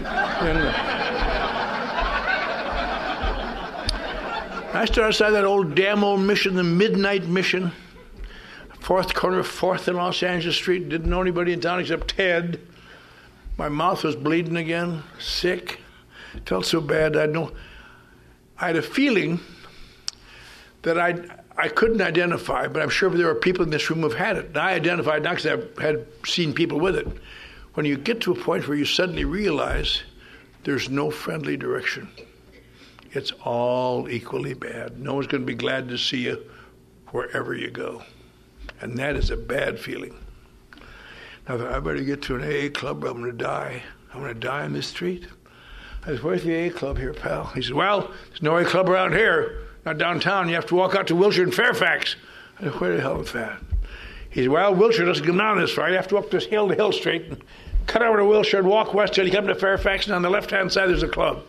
I stood outside that damn old mission, the Midnight Mission, 4th corner of 4th and Los Angeles Street. Didn't know anybody in town except Ted. My mouth was bleeding again, sick. Felt so bad. I had a feeling that I couldn't identify, but I'm sure there are people in this room who've had it. And I identified not because I had seen people with it. When you get to a point where you suddenly realize there's no friendly direction, it's all equally bad. No one's going to be glad to see you wherever you go. And that is a bad feeling. Now, I better get to an AA club or I'm going to die. I'm going to die on this street. I said, "Where's the AA club here, pal?" He said, "Well, there's no AA club around here. Not downtown. You have to walk out to Wilshire and Fairfax." I said, "Where the hell is that?" He said, "Well, Wilshire doesn't come down this far. You have to walk this hill to Hill Street and cut over to Wilshire and walk west till you come to Fairfax, and on the left-hand side there's a club."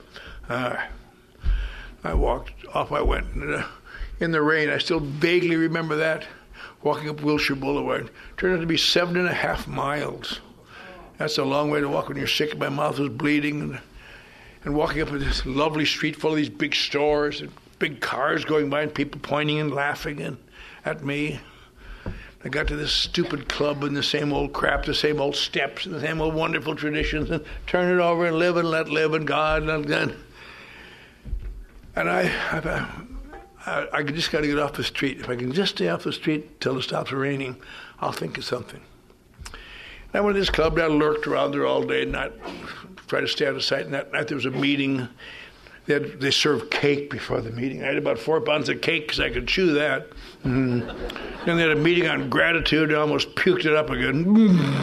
I walked, off I went. In the rain, I still vaguely remember that, walking up Wilshire Boulevard. Turned out to be 7.5 miles. That's a long way to walk when you're sick. My mouth was bleeding. And walking up this lovely street full of these big stores and big cars going by and people pointing and laughing at me. I got to this stupid club and the same old crap, the same old steps and the same old wonderful traditions, and turn it over and live and let live and God and God. And I just got to get off the street. If I can just stay off the street till it stops raining, I'll think of something. And I went to this club and I lurked around there all day and not try to stay out of sight. And that night there was a meeting. They served cake before the meeting. I had about 4 pounds of cake because I could chew that. Then they had a meeting on gratitude. I almost puked it up again.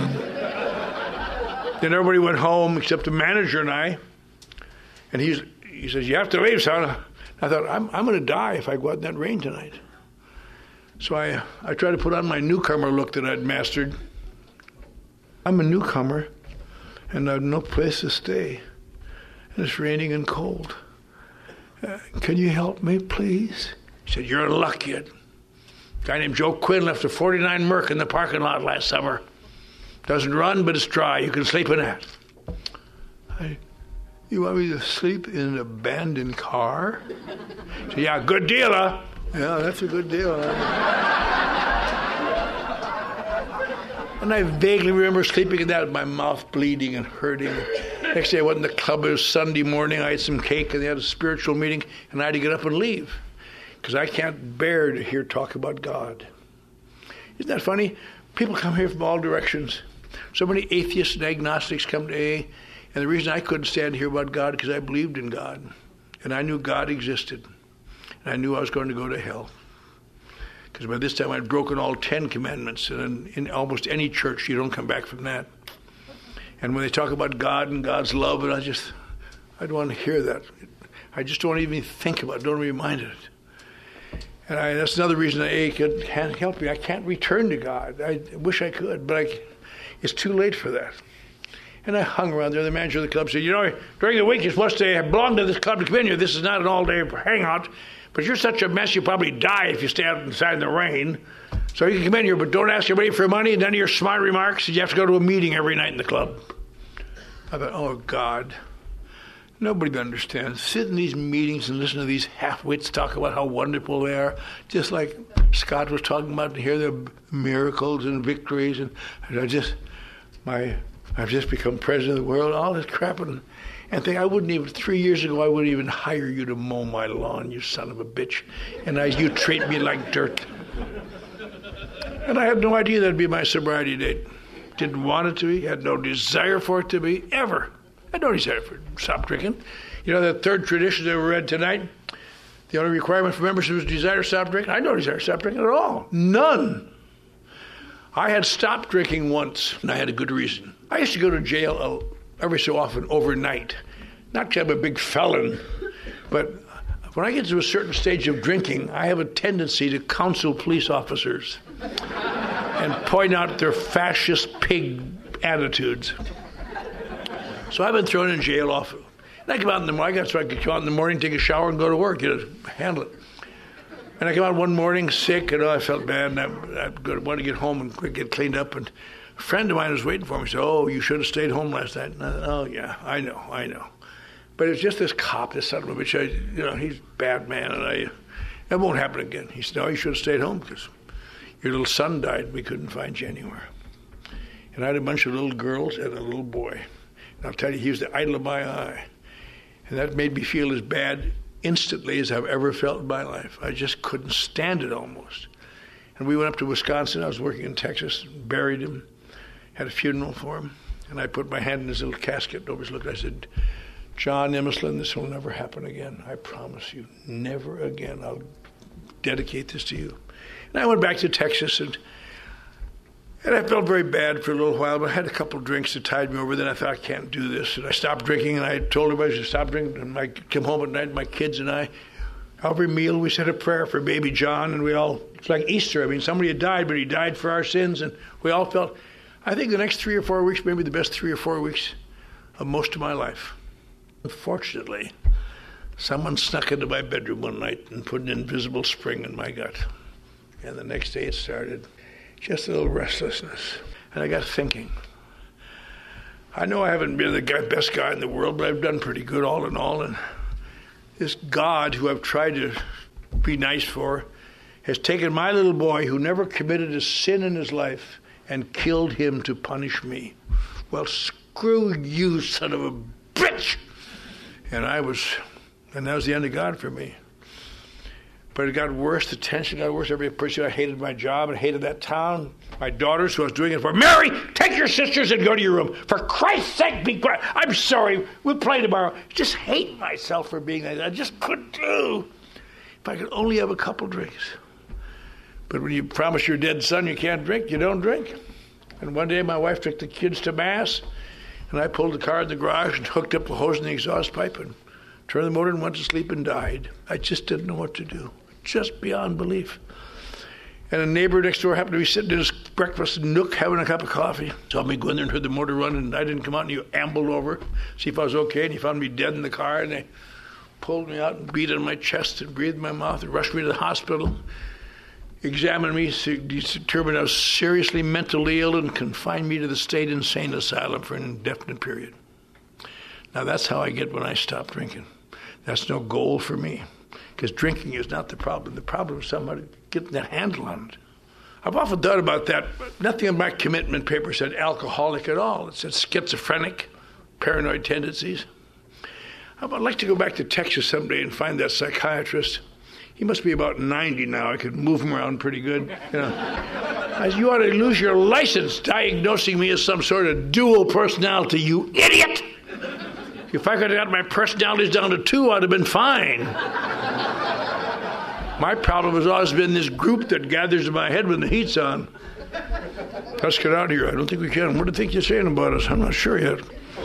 Then everybody went home except the manager and I. And he says, "You have to leave, son." I thought, I'm going to die if I go out in that rain tonight. So I tried to put on my newcomer look that I'd mastered. I'm a newcomer, and I have no place to stay. And it's raining and cold. Can you help me, please? He said, "You're in luck, kid. A guy named Joe Quinn left a 49 Merc in the parking lot last summer. Doesn't run, but it's dry. You can sleep in that." "You want me to sleep in an abandoned car?" He said, "Yeah, good deal, huh?" "Yeah, that's a good deal, huh?" And I vaguely remember sleeping in that with my mouth bleeding and hurting. Next day I went in the club. It was Sunday morning. I had some cake and they had a spiritual meeting, and I had to get up and leave because I can't bear to hear talk about God. Isn't that funny? People come here from all directions. So many atheists and agnostics come to AA. And the reason I couldn't stand to hear about God is because I believed in God. And I knew God existed. And I knew I was going to go to hell. Because by this time I'd broken all 10 commandments. And in almost any church, you don't come back from that. And when they talk about God and God's love, and I don't want to hear that. I just don't even think about it, don't remind it. And that's another reason AA can't help me. I can't return to God. I wish I could, but it's too late for that. And I hung around there. The manager of the club said, "During the week you're supposed to belong to this club to come in here. This is not an all-day hangout. But you're such a mess, you'll probably die if you stay out inside in the rain. So you can come in here, but don't ask anybody for money. None of your smart remarks. You have to go to a meeting every night in the club." I thought, oh, God. Nobody understands. Sit in these meetings and listen to these half-wits talk about how wonderful they are, just like Scott was talking about, to hear their miracles and victories. And I've just become president of the world, all this crap. And think 3 years ago, I wouldn't even hire you to mow my lawn, you son of a bitch. And you treat me like dirt. And I had no idea that'd be my sobriety date. Didn't want it to be, had no desire for it to be, ever. I had no desire for it. Stop drinking. That third tradition that we read tonight, The only requirement for membership was desire to stop drinking. I don't desire to stop drinking at all. None. I had stopped drinking once, and I had a good reason. I used to go to jail every so often overnight. Not because I'm a big felon, but when I get to a certain stage of drinking, I have a tendency to counsel police officers and point out their fascist pig attitudes. So I've been thrown in jail often. And I come out in the morning, so I could come out in the morning, take a shower, and go to work, handle it. And I came out one morning sick, and I felt bad, and I wanted to get home and quick get cleaned up. And a friend of mine was waiting for me. He said, "Oh, you should have stayed home last night." And I thought, "Oh, yeah, I know. But it's just this cop, this son of a bitch. He's a bad man, and it won't happen again." He said, "No, you should have stayed home because your little son died. We couldn't find you anywhere." And I had a bunch of little girls and a little boy. And I'll tell you, he was the idol of my eye. And that made me feel as bad instantly as I've ever felt in my life. I just couldn't stand it almost. And we went up to Wisconsin. I was working in Texas, buried him, had a funeral for him. And I put my hand in his little casket. Nobody's looked. I said, "John Emerslin, this will never happen again. I promise you, never again. I'll dedicate this to you." And I went back to Texas, and I felt very bad for a little while, but I had a couple of drinks that tied me over. Then I thought, I can't do this. And I stopped drinking, and I told everybody to stop drinking. And I came home at night, my kids and I, every meal we said a prayer for baby John, and it's like Easter. I mean, somebody had died, but he died for our sins, and we all felt, I think the next 3 or 4 weeks, maybe the best 3 or 4 weeks of most of my life. Unfortunately, someone snuck into my bedroom one night and put an invisible spring in my gut. And the next day it started. Just a little restlessness. And I got thinking. I know I haven't been the best guy in the world, but I've done pretty good all in all. And this God who I've tried to be nice for has taken my little boy who never committed a sin in his life and killed him to punish me. Well, screw you, son of a bitch! And that was the end of God for me. But it got worse, the tension got worse. Every person, I hated my job and hated that town. My daughters, who I was doing it for, "Mary, take your sisters and go to your room. For Christ's sake, be quiet. I'm sorry, we'll play tomorrow." Just hate myself for being like that. I just couldn't do. If I could only have a couple drinks. But when you promise your dead son you can't drink, you don't drink. And one day my wife took the kids to Mass, and I pulled the car in the garage and hooked up the hose in the exhaust pipe and turned the motor and went to sleep and died. I just didn't know what to do. Just beyond belief. And a neighbor next door happened to be sitting in his breakfast nook having a cup of coffee. Saw me go in there and heard the motor run, and I didn't come out, and he ambled over, see if I was okay, and he found me dead in the car, and they pulled me out and beat on my chest and breathed in my mouth and rushed me to the hospital, examined me, determined I was seriously mentally ill, and confined me to the state insane asylum for an indefinite period. Now that's how I get when I stop drinking. That's no goal for me. Because drinking is not the problem. The problem is somebody getting that handle on it. I've often thought about that. Nothing in my commitment paper said alcoholic at all. It said schizophrenic, paranoid tendencies. I'd like to go back to Texas someday and find that psychiatrist. He must be about 90 now. I could move him around pretty good. You ought to lose your license diagnosing me as some sort of dual personality, you idiot! If I could have got my personalities down to 2, I'd have been fine. My problem has always been this group that gathers in my head when the heat's on. Let's get out of here. I don't think we can. What do you think you're saying about us? I'm not sure yet.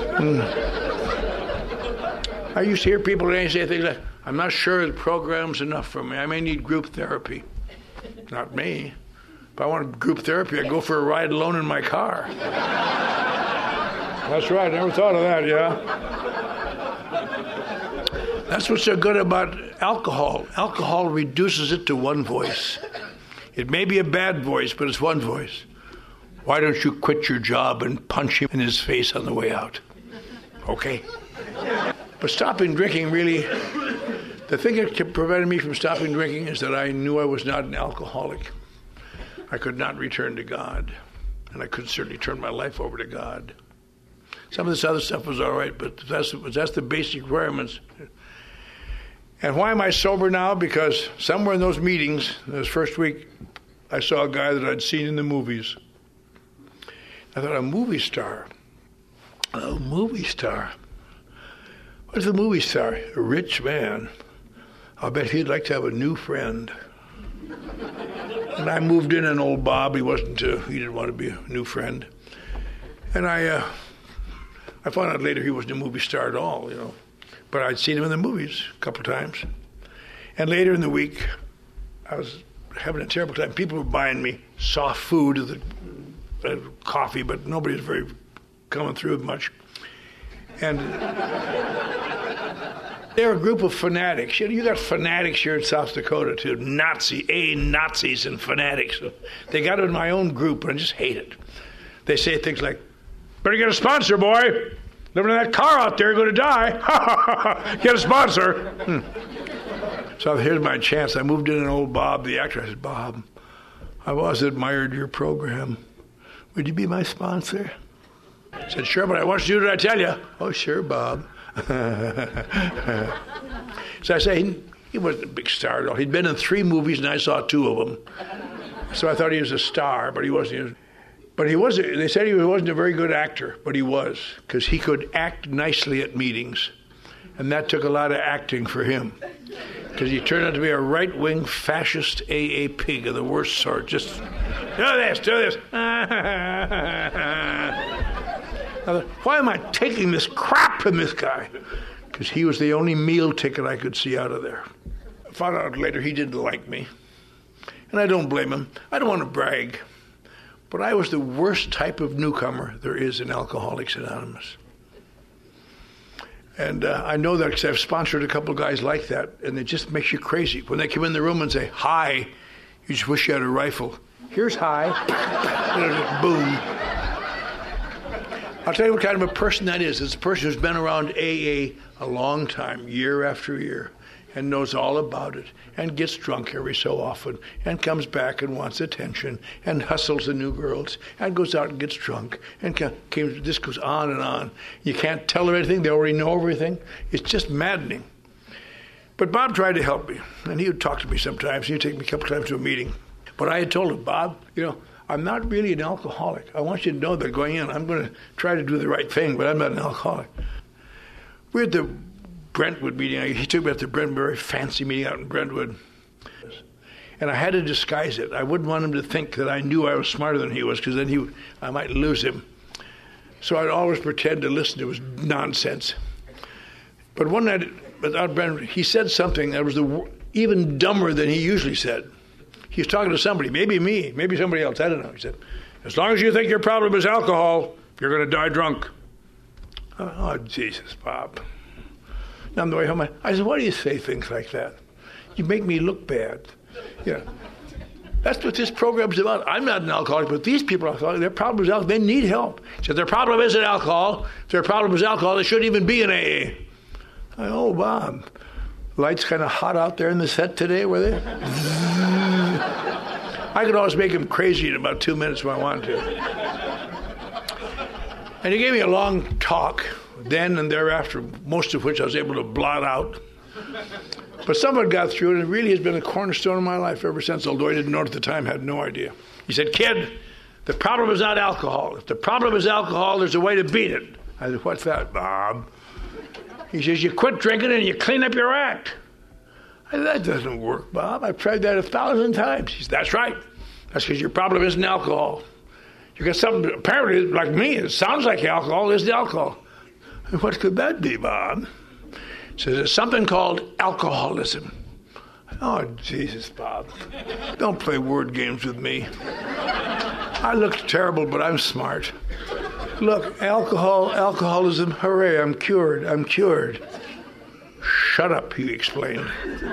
I used to hear people today say things like, "I'm not sure the program's enough for me. I may need group therapy." Not me. If I wanted group therapy, I'd go for a ride alone in my car. That's right. I never thought of that, yeah. That's what's so good about alcohol. Alcohol reduces it to one voice. It may be a bad voice, but it's one voice. Why don't you quit your job and punch him in his face on the way out? Okay? But stopping drinking really, the thing that prevented me from stopping drinking is that I knew I was not an alcoholic. I could not return to God, and I couldn't certainly turn my life over to God. Some of this other stuff was all right, but that's the basic requirements. And why am I sober now? Because somewhere in those meetings, this first week, I saw a guy that I'd seen in the movies. I thought, a movie star? A movie star? What is a movie star? A rich man. I'll bet he'd like to have a new friend. And I moved in, and old Bob, he didn't want to be a new friend. And I found out later he wasn't a movie star at all, But I'd seen him in the movies a couple of times. And later in the week, I was having a terrible time. People were buying me soft food, coffee, but nobody was very coming through much. And they're a group of fanatics. You got fanatics here in South Dakota too. Nazis and fanatics. So they got in my own group, and I just hate it. They say things like, "Better get a sponsor, boy. Living in that car out there, you're going to die. Get a sponsor." So here's my chance. I moved in, and old Bob, the actor, I said, "Bob, I've always admired your program. Would you be my sponsor?" I said, "Sure, but I want you to do what I tell you." "Oh, sure, Bob." So I say, he wasn't a big star at all. He'd been in 3 movies, and I saw 2 of them. So I thought he was a star, but he wasn't. But he wasn't. They said he wasn't a very good actor, but he was, because he could act nicely at meetings. And that took a lot of acting for him, because he turned out to be a right-wing fascist AA pig of the worst sort. Just, do this. Why am I taking this crap from this guy? Because he was the only meal ticket I could see out of there. I found out later he didn't like me. And I don't blame him. I don't want to brag. But I was the worst type of newcomer there is in Alcoholics Anonymous. And I know that because I've sponsored a couple of guys like that, and it just makes you crazy. When they come in the room and say, "Hi," you just wish you had a rifle. Here's hi. Boom. I'll tell you what kind of a person that is. It's a person who's been around AA a long time, year after year, and knows all about it, and gets drunk every so often, and comes back and wants attention, and hustles the new girls, and goes out and gets drunk, and this goes on and on. You can't tell them anything. They already know everything. It's just maddening. But Bob tried to help me, and he would talk to me sometimes. He'd take me a couple times to a meeting. But I had told him, "Bob, I'm not really an alcoholic. I want you to know that going in, I'm going to try to do the right thing, but I'm not an alcoholic." We're at the Brentwood meeting. He took me at the Brentwood, very fancy meeting out in Brentwood. And I had to disguise it. I wouldn't want him to think that I knew I was smarter than he was, because then I might lose him. So I'd always pretend to listen to his nonsense. But one night at Brentwood, he said something that was even dumber than he usually said. He was talking to somebody, maybe me, maybe somebody else, I don't know. He said, "As long as you think your problem is alcohol, you're going to die drunk." Oh, Jesus, Bob. Now on the way home, I said, "Why do you say things like that? You make me look bad." That's what this program's about. I'm not an alcoholic, but these people are alcoholics. Their problem is alcohol. They need help. He said, "Their problem isn't alcohol. If their problem is alcohol, they shouldn't even be in AA." "Oh, Bob, lights kind of hot out there in the set today, were they?" I could always make him crazy in about 2 minutes if I wanted to. And he gave me a long talk, then and thereafter, most of which I was able to blot out. But someone got through it, and it really has been a cornerstone of my life ever since, although I didn't know it at the time, had no idea. He said, "Kid, the problem is not alcohol. If the problem is alcohol, there's a way to beat it." I said, "What's that, Bob?" He says, "You quit drinking and you clean up your act." I said, "That doesn't work, Bob. I've tried that 1,000 times. He said, "That's right. That's because your problem isn't alcohol. You got something, apparently, like me, it sounds like alcohol, isn't alcohol." I said, "What could that be, Bob?" He says, "There's something called alcoholism." Oh, Jesus, Bob. Don't play word games with me. I look terrible, but I'm smart. Look, alcoholism, hooray, I'm cured. "Shut up," he explained.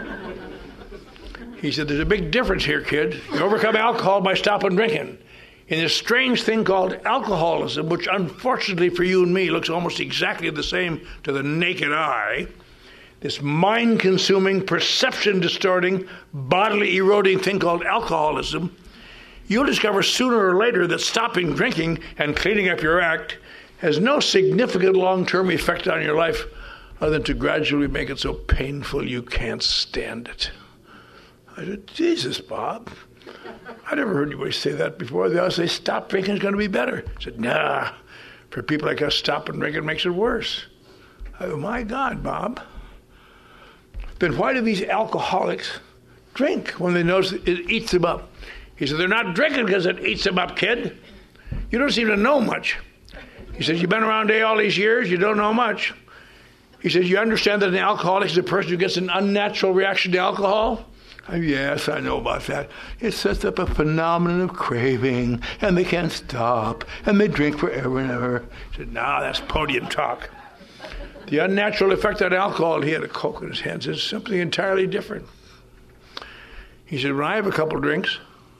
He said, "There's a big difference here, kid. You overcome alcohol by stopping drinking. In this strange thing called alcoholism, which unfortunately for you and me looks almost exactly the same to the naked eye, this mind-consuming, perception-distorting, bodily eroding thing called alcoholism, you'll discover sooner or later that stopping drinking and cleaning up your act has no significant long-term effect on your life other than to gradually make it so painful you can't stand it." I said, "Jesus, Bob, I never heard anybody say that before. They all say stop drinking is going to be better." I said, "Nah, for people like us, stopping drinking makes it worse." I go, "My God, Bob, then why do these alcoholics drink when they notice it eats them up? He said, they're not drinking because it eats them up, kid. You don't seem to know much. He says, you've been around day all these years, you don't know much. He says, you understand that an alcoholic is a person who gets an unnatural reaction to alcohol? Yes, I know about that. It sets up a phenomenon of craving, and they can't stop, and they drink forever and ever. He said, no, that's podium talk. The unnatural effect on alcohol, he had a Coke in his hands, is something entirely different. He said, when I have a couple drinks,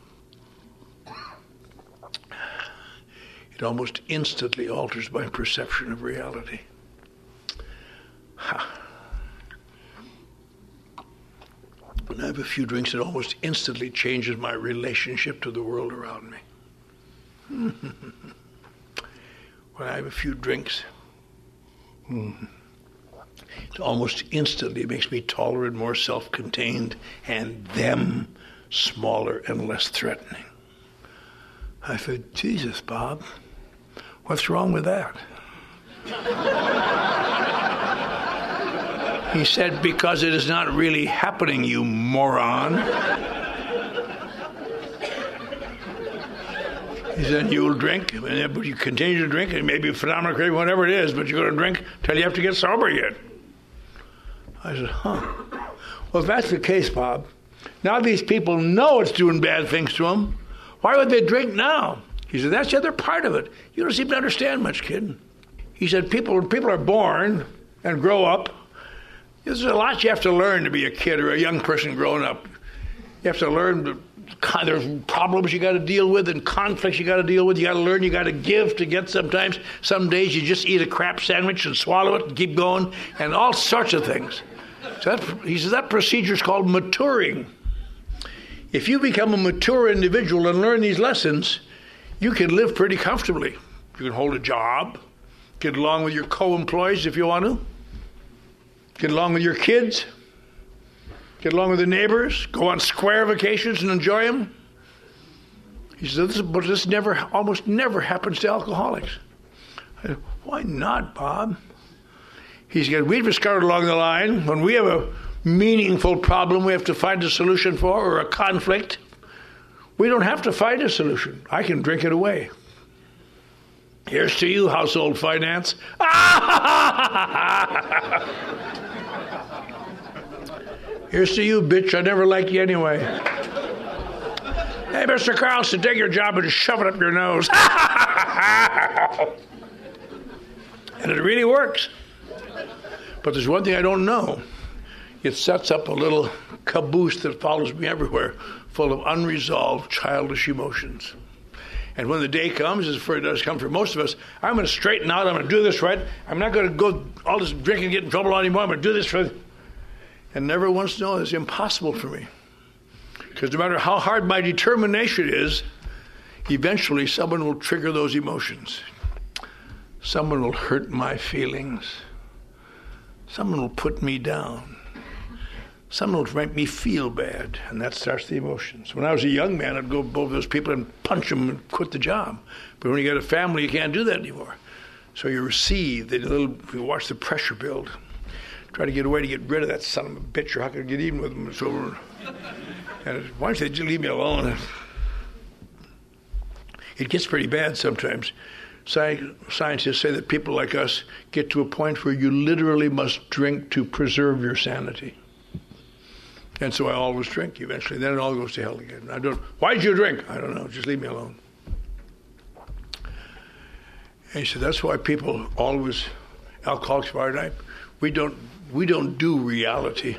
it almost instantly alters my perception of reality. When I have a few drinks, it almost instantly changes my relationship to the world around me. When I have a few drinks, it almost instantly makes me taller and more self-contained, and them smaller and less threatening. I said, Jesus, Bob, what's wrong with that? He said, because it is not really happening, you moron. He said, you'll drink, but you continue to drink, and maybe phenomenal craving, whatever it is, but you're going to drink till you have to get sober again. I said, well, if that's the case, Bob, now these people know it's doing bad things to them. Why would they drink now? He said, that's the other part of it. You don't seem to understand much, kid. He said, people are born and grow up. There's a lot you have to learn to be a kid or a young person growing up. You have to learn there's problems you got to deal with and conflicts you got to deal with. You got to learn, you got to give to get sometimes. Some days you just eat a crap sandwich and swallow it and keep going and all sorts of things. So he says that procedure is called maturing. If you become a mature individual and learn these lessons, you can live pretty comfortably. You can hold a job, get along with your co-employees if you want to, get along with your kids, get along with the neighbors, go on square vacations and enjoy them. He says, but this almost never happens to alcoholics. I said, why not, Bob? He said, we've discovered along the line, when we have a meaningful problem we have to find a solution for, or a conflict, we don't have to find a solution. I can drink it away. Here's to you, household finance. Here's to you, bitch. I never liked you anyway. Hey, Mr. Carlson, take your job and shove it up your nose. And it really works. But there's one thing I don't know. It sets up a little caboose that follows me everywhere, full of unresolved childish emotions. And when the day comes, as it does come for most of us, I'm going to straighten out. I'm going to do this right. I'm not going to go all this drinking and get in trouble anymore. I'm going to do this for... And never once know it's impossible for me. Because no matter how hard my determination is, eventually someone will trigger those emotions. Someone will hurt my feelings. Someone will put me down. Someone will make me feel bad, and that starts the emotions. When I was a young man, I'd go over those people and punch them and quit the job. But when you got a family, you can't do that anymore. So you receive, you watch the pressure build. Try to get away to get rid of that son of a bitch, or how can I get even with him? It's over. And why don't they just leave me alone? It gets pretty bad sometimes. Scientists say that people like us get to a point where you literally must drink to preserve your sanity. And so I always drink eventually. Then it all goes to hell again. Why did you drink? I don't know. Just leave me alone. And he said, that's why people always, alcoholics of our type, we don't do reality.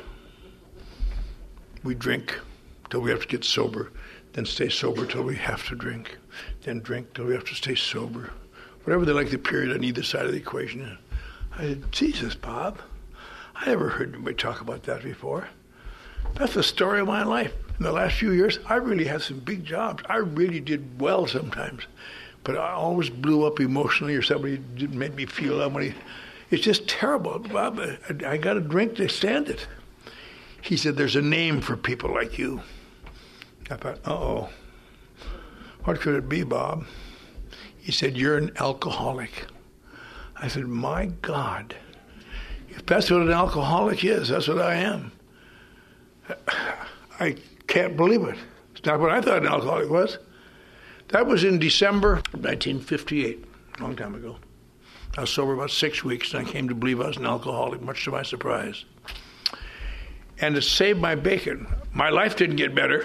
We drink till we have to get sober, then stay sober till we have to drink, then drink till we have to stay sober. Whatever they like the period on either side of the equation. I said, Jesus, Bob, I never heard anybody talk about that before. That's the story of my life. In the last few years, I really had some big jobs. I really did well sometimes. But I always blew up emotionally, or somebody didn't make me feel that way. It's just terrible, Bob. I got to drink to stand it. He said, there's a name for people like you. I thought, uh-oh. What could it be, Bob? He said, you're an alcoholic. I said, my God. If that's what an alcoholic is, that's what I am. I can't believe it. It's not what I thought an alcoholic was. That was in December of 1958, a long time ago. I was sober about 6 weeks, and I came to believe I was an alcoholic, much to my surprise. And it saved my bacon. My life didn't get better.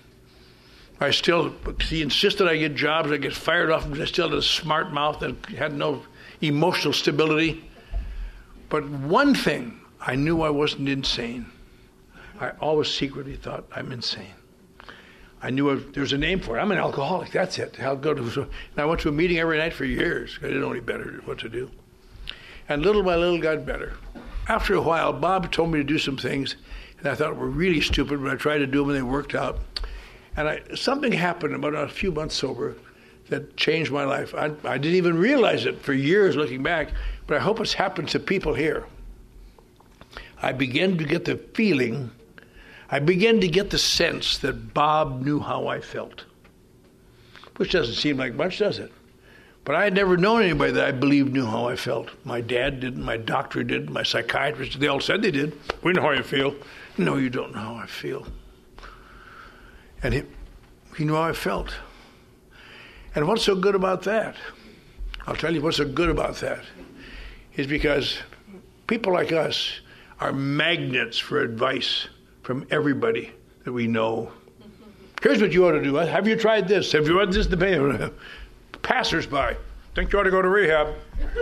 He insisted I get jobs, I get fired off, and I still had a smart mouth and had no emotional stability. But one thing, I knew I wasn't insane. I always secretly thought I'm insane. I knew there's a name for it. I'm an alcoholic. That's it. And I went to a meeting every night for years. I didn't know any better what to do. And little by little got better. After a while, Bob told me to do some things, and I thought were really stupid, but I tried to do them and they worked out. And something happened about a few months sober that changed my life. I didn't even realize it for years looking back, but I hope it's happened to people here. I began to get the feeling, I began to get the sense that Bob knew how I felt. Which doesn't seem like much, does it? But I had never known anybody that I believed knew how I felt. My dad didn't, my doctor didn't, my psychiatrist, they all said they did. We know how you feel. No, you don't know how I feel. And he knew how I felt. And what's so good about that? I'll tell you what's so good about that is because people like us are magnets for advice from everybody that we know. Here's what you ought to do. Have you tried this? Have you had this debate? Passers-by. Think you ought to go to rehab.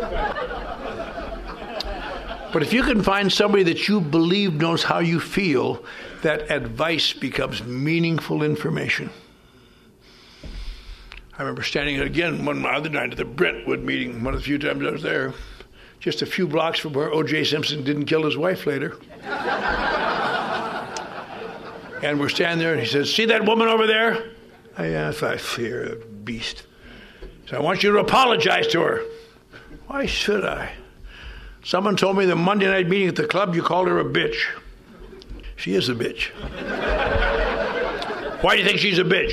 But if you can find somebody that you believe knows how you feel, that advice becomes meaningful information. I remember standing again one other night at the Brentwood meeting, one of the few times I was there, just a few blocks from where O.J. Simpson didn't kill his wife later. And we're standing there, and he says, "See that woman over there?" I fear a beast. So I want you to apologize to her. Why should I? Someone told me the Monday night meeting at the club, you called her a bitch. She is a bitch. Why do you think she's a bitch?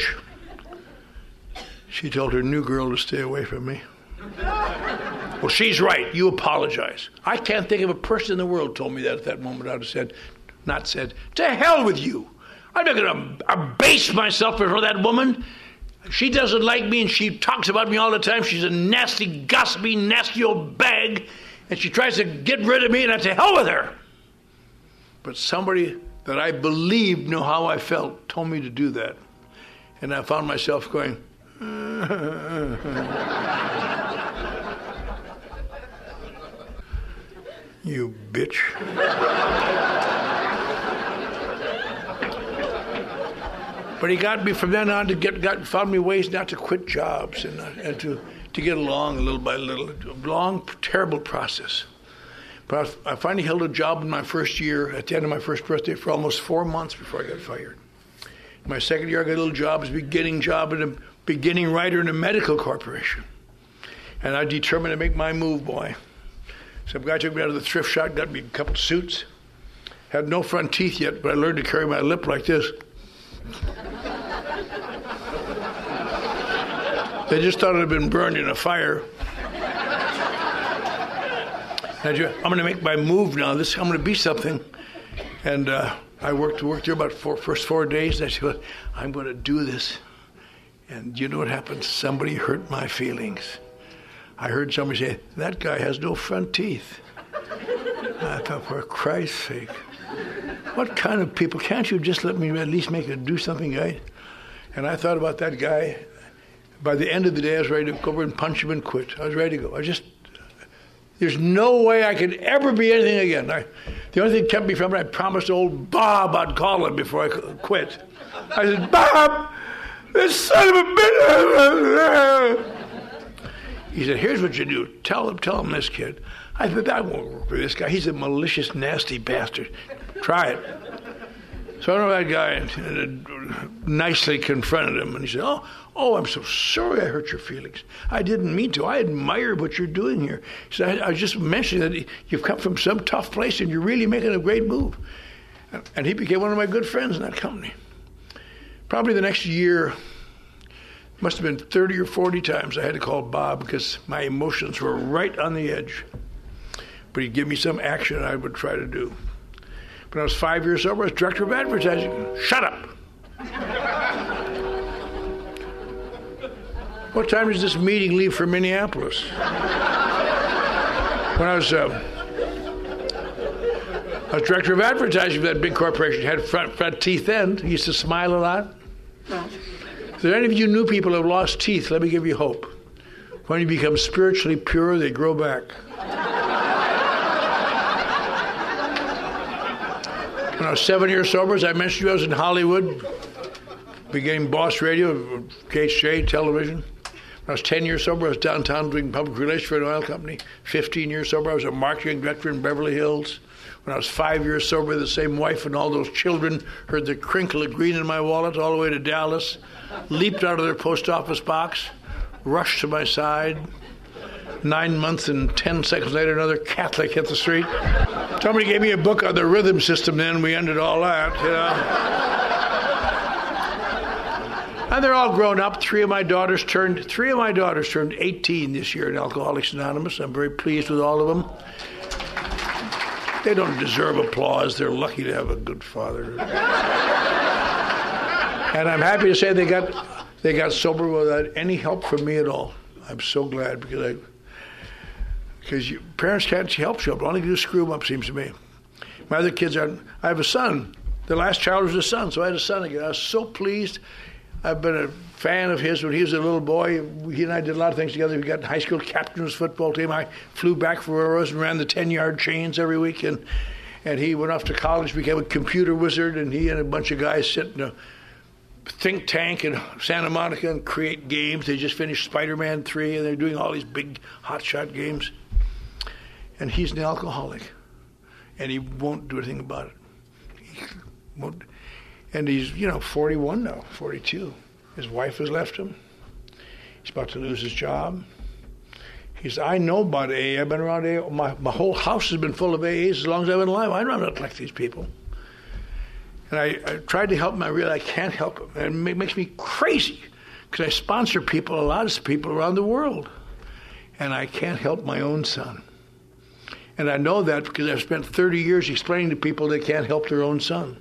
She told her new girl to stay away from me. Well, she's right. You apologize. I can't think of a person in the world told me that at that moment. I'd have not said, to hell with you. I'm not going to abase myself before that woman. She doesn't like me, and she talks about me all the time. She's a nasty, gossipy, nasty old bag, and she tries to get rid of me, and to hell with her. But somebody that I believed knew how I felt told me to do that. And I found myself going, you bitch. But he got me from then on found me ways not to quit jobs and to get along little by little. A long, terrible process. But I finally held a job in my first year, at the end of my first birthday, for almost 4 months before I got fired. My second year, I got a little job as a beginning writer in a medical corporation. And I determined to make my move, boy. Some guy took me out of the thrift shop, got me a couple of suits. Had no front teeth yet, but I learned to carry my lip like this. They just thought it had been burned in a fire. I'm going to make my move now. I'm going to be something. And I worked there about first 4 days. And I said, well, I'm going to do this. And you know what happened? Somebody hurt my feelings. I heard somebody say, that guy has no front teeth. I thought, for Christ's sake, what kind of people? Can't you just let me at least do something right? And I thought about that guy. By the end of the day, I was ready to go over and punch him and quit. I was ready to go. There's no way I could ever be anything again. The only thing that kept me from it, I promised old Bob I'd call him before I quit. I said, Bob, this son of a bitch. He said, here's what you do. Tell him this kid. I said, I won't work with this guy. He's a malicious, nasty bastard. Try it. So I know that guy and nicely confronted him. And he said, oh, I'm so sorry I hurt your feelings. I didn't mean to. I admire what you're doing here. He said, I just mentioned that you've come from some tough place and you're really making a great move. And he became one of my good friends in that company. Probably the next year, must have been 30 or 40 times I had to call Bob because my emotions were right on the edge. But he'd give me some action I would try to do. When I was 5 years sober, I was director of advertising. Shut up. What time does this meeting leave for Minneapolis? When I was director of advertising for that big corporation. Had front teeth then. He used to smile a lot. If there are any of you new people who have lost teeth, let me give you hope. When you become spiritually pure, they grow back. When I was 7 years sober, as I mentioned to you, I was in Hollywood, beginning Boss Radio, KHJ television. When I was 10 years sober, I was downtown doing public relations for an oil company. 15 years sober, I was a marketing director in Beverly Hills. When I was 5 years sober, the same wife and all those children heard the crinkle of green in my wallet all the way to Dallas, leaped out of their post office box, rushed to my side. 9 months and 10 seconds later, another Catholic hit the street. Somebody gave me a book on the rhythm system then. We ended all that, you know. And they're all grown up. Three of my daughters turned 18 this year in Alcoholics Anonymous. I'm very pleased with all of them. They don't deserve applause. They're lucky to have a good father. And I'm happy to say they got sober without any help from me at all. I'm so glad because parents can't help you. All they can do is screw them up, seems to me. My other kids I have a son. The last child was a son, so I had a son again. I was so pleased. I've been a fan of his when he was a little boy. He and I did a lot of things together. We got high school captain's football team. I flew back for Rose and ran the 10-yard chains every week. And he went off to college, became a computer wizard, and he and a bunch of guys sit in a think tank in Santa Monica and create games. They just finished Spider-Man 3, and they're doing all these big hotshot games. And he's an alcoholic, and he won't do anything about it. He won't. And he's, 41 now, 42. His wife has left him. He's about to lose his job. I know about AA. I've been around AA. My whole house has been full of AAs as long as I've been alive. I'm not like these people. And I tried to help him. I realized I can't help him. And it makes me crazy because I sponsor people, a lot of people around the world. And I can't help my own son. And I know that because I've spent 30 years explaining to people they can't help their own son.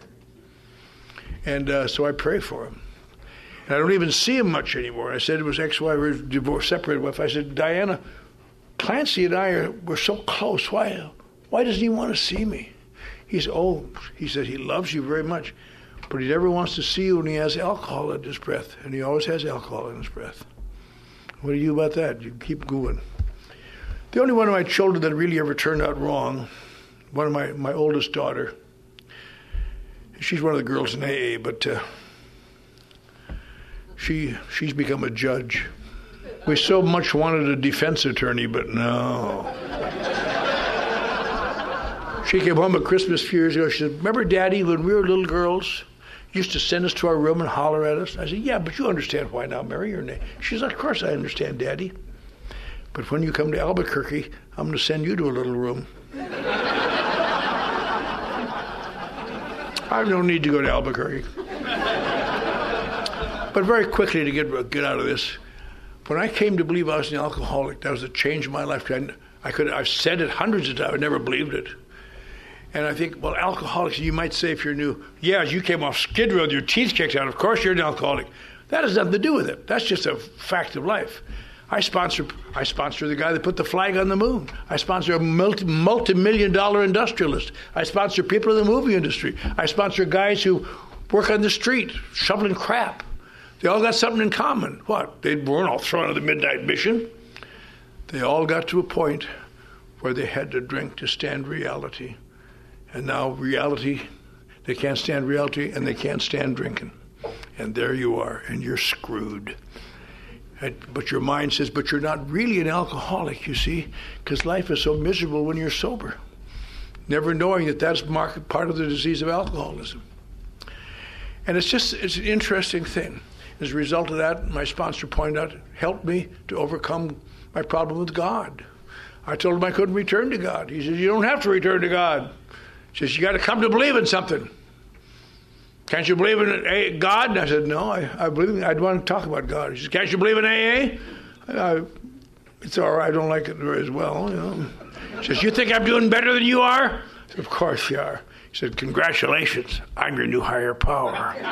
And so I pray for him. And I don't even see him much anymore. I said it was ex-wife, or divorced, separated wife. I said, Diana, Clancy and we're so close. Why doesn't he want to see me? He said he loves you very much, but he never wants to see you when he has alcohol in his breath. And he always has alcohol in his breath. What do you do about that? You keep going. The only one of my children that really ever turned out wrong, one of my oldest daughter, she's one of the girls in AA, but she's become a judge. We so much wanted a defense attorney, but no. She came home at Christmas a few years ago. She said, remember, Daddy, when we were little girls, you used to send us to our room and holler at us? I said, yeah, but you understand why now, Mary. Your name. She said, of course I understand, Daddy. But when you come to Albuquerque, I'm going to send you to a little room. I have no need to go to Albuquerque. But very quickly to get out of this, when I came to believe I was an alcoholic, that was a change in my life. I've said it hundreds of times. I never believed it. And I think, well, alcoholics, you might say if you're new, yeah, you came off Skid Row with your teeth kicked out. Of course you're an alcoholic. That has nothing to do with it. That's just a fact of life. I sponsor the guy that put the flag on the moon. I sponsor a multi-million-dollar industrialist. I sponsor people in the movie industry. I sponsor guys who work on the street, shoveling crap. They all got something in common. What? They weren't all thrown out of the midnight mission. They all got to a point where they had to drink to stand reality. And now reality, they can't stand reality and they can't stand drinking. And there you are, and you're screwed. But your mind says, but you're not really an alcoholic, you see, because life is so miserable when you're sober, never knowing that that's part of the disease of alcoholism. And it's an interesting thing. As a result of that, my sponsor pointed out, helped me to overcome my problem with God. I told him I couldn't return to God. He said, you don't have to return to God. He says, you got to come to believe in something. Can't you believe in God? And I said, no, I believe. I'd want to talk about God. He said, can't you believe in AA? It's all right. I don't like it very well. He says, you think I'm doing better than you are? said, of course you are. He said, congratulations, I'm your new higher power.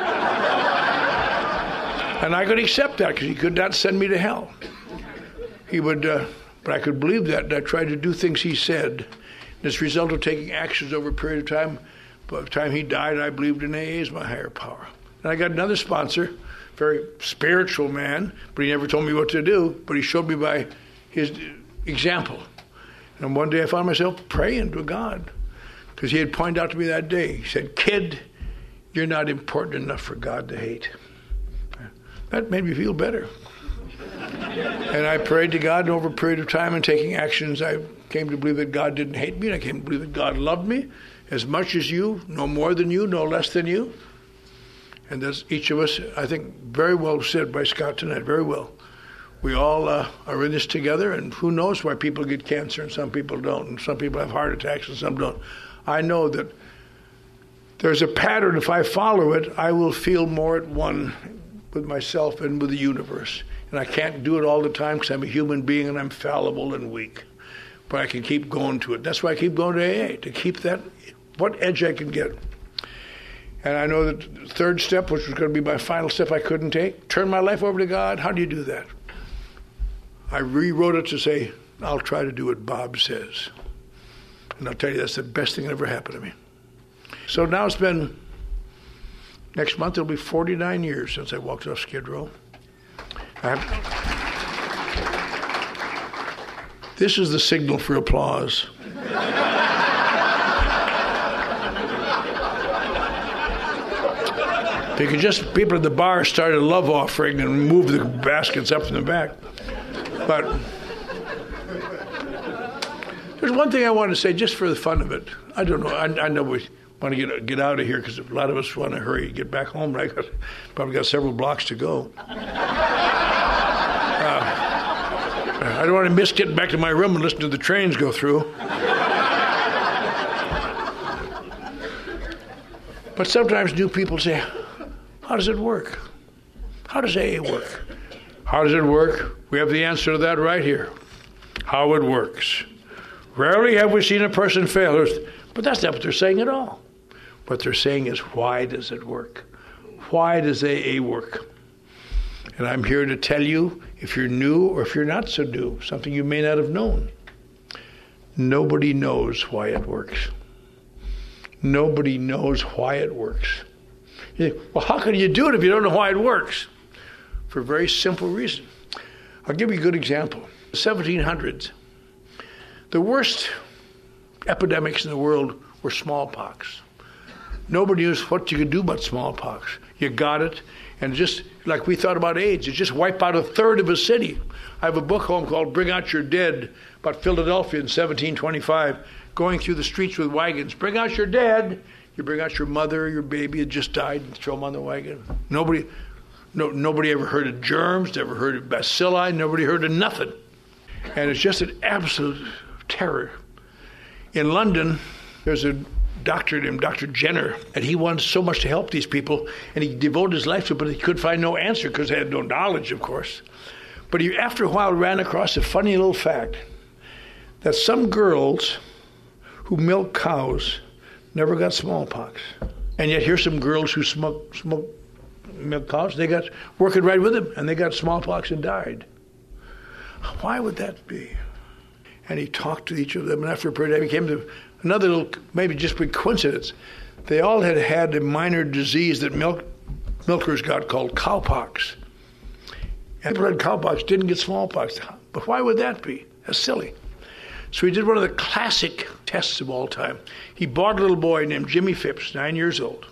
And I could accept that because he could not send me to hell. He would, but I could believe that, and I tried to do things he said. And as a result of taking actions over a period of time, by the time he died, I believed in AA as my higher power. And I got another sponsor, very spiritual man, but he never told me what to do, but he showed me by his example. And one day I found myself praying to God, because he had pointed out to me that day, he said, kid, you're not important enough for God to hate. That made me feel better. And I prayed to God, and over a period of time and taking actions, I came to believe that God didn't hate me, and I came to believe that God loved me as much as you, no more than you, no less than you. And that's each of us, I think, very well said by Scott tonight, very well. We all are in this together, and who knows why people get cancer and some people don't, and some people have heart attacks and some don't. I know that there's a pattern. If I follow it, I will feel more at one with myself and with the universe. And I can't do it all the time because I'm a human being and I'm fallible and weak. But I can keep going to it. That's why I keep going to AA, to keep that, what edge I can get. And I know that the third step, which was going to be my final step I couldn't take, turn my life over to God. How do you do that? I rewrote it to say, I'll try to do what Bob says. And I'll tell you, that's the best thing that ever happened to me. So now it's been, next month it'll be 49 years since I walked off Skid Row. This is the signal for applause. Because just people at the bar started a love offering and moved the baskets up from the back. But there's one thing I want to say just for the fun of it. I don't know. I know we want to get out of here because a lot of us want to hurry, get back home. I probably got several blocks to go. I don't want to miss getting back to my room and listening to the trains go through. But sometimes new people say, how does it work? How does AA work? How does it work? We have the answer to that right here. How it works. Rarely have we seen a person fail, but that's not what they're saying at all. What they're saying is, why does it work? Why does AA work? And I'm here to tell you, if you're new or if you're not so new, something you may not have known. Nobody knows why it works. Nobody knows why it works. You think, well, how can you do it if you don't know why it works? For a very simple reason. I'll give you a good example. The 1700s, the worst epidemics in the world were smallpox. Nobody knew what you could do about smallpox. You got it, and just like we thought about AIDS, it just wiped out a third of a city. I have a book home called Bring Out Your Dead about Philadelphia in 1725, going through the streets with wagons. Bring out your dead. You bring out your mother, your baby had just died, and throw them on the wagon. Nobody ever heard of germs, never heard of bacilli, nobody heard of nothing. And it's just an absolute terror. In London, there's a doctor named Dr. Jenner, and he wanted so much to help these people, and he devoted his life to it, but he could find no answer because they had no knowledge, of course. But he, after a while, ran across a funny little fact that some girls who milk cows never got smallpox. And yet here's some girls who smoke milk cows, they got working right with them, and they got smallpox and died. Why would that be? And he talked to each of them, and after a period, he came to another little, maybe just by coincidence. They all had had a minor disease that milkers got called cowpox. And people who had cowpox didn't get smallpox. But why would that be? That's silly. So he did one of the classic tests of all time. He bought a little boy named Jimmy Phipps, 9 years old.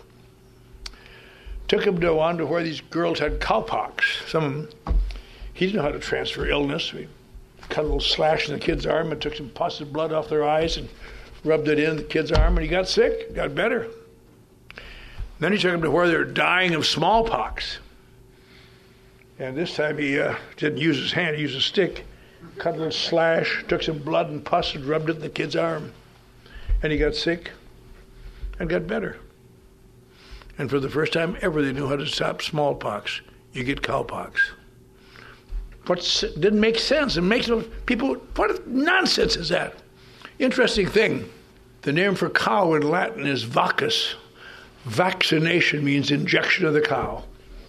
Took him on to where these girls had cowpox. Some of them, he didn't know how to transfer illness. So he cut a little slash in the kid's arm and took some pus and blood off their eyes and rubbed it in the kid's arm, and he got sick, got better. Then he took him to where they were dying of smallpox. And this time he didn't use his hand, he used a stick. Cut a little slash, took some blood and pus and rubbed it in the kid's arm. And he got sick and got better. And for the first time ever, they knew how to stop smallpox. You get cowpox. What didn't make sense. It makes no people, what nonsense is that? Interesting thing. The name for cow in Latin is vacus. Vaccination means injection of the cow.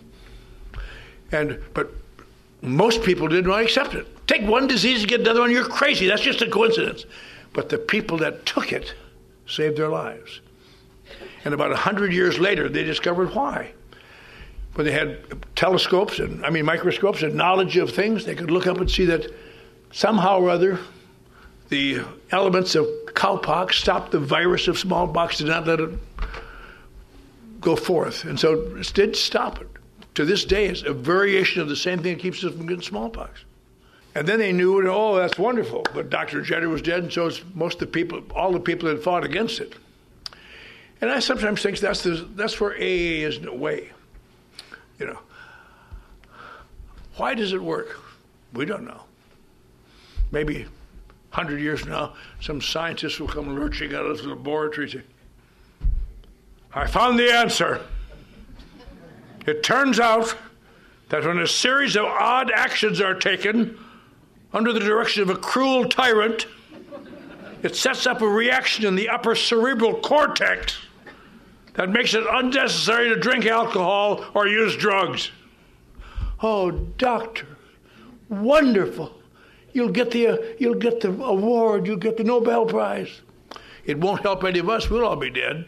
But most people didn't want to accept it. Take one disease and get another one, you're crazy. That's just a coincidence. But the people that took it saved their lives. And about 100 years later, they discovered why. When they had microscopes and knowledge of things, they could look up and see that somehow or other, the elements of cowpox stopped the virus of smallpox, did not let it go forth. And so it did stop it. To this day, it's a variation of the same thing that keeps us from getting smallpox. And then they knew, oh, that's wonderful. But Dr. Jenner was dead, and so is most of the people, all the people that fought against it. And I sometimes think that's where AA is in a way. You know, why does it work? We don't know. Maybe 100 years from now, some scientist will come lurching out of the laboratory and say, I found the answer. It turns out that when a series of odd actions are taken under the direction of a cruel tyrant, it sets up a reaction in the upper cerebral cortex that makes it unnecessary to drink alcohol or use drugs. Oh, doctor, wonderful. You'll get the award, you'll get the Nobel Prize. It won't help any of us, we'll all be dead.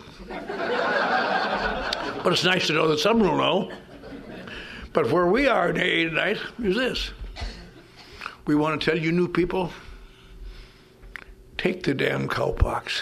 But it's nice to know that someone will know. But where we are in AA tonight is this. We want to tell you new people, take the damn cowpox.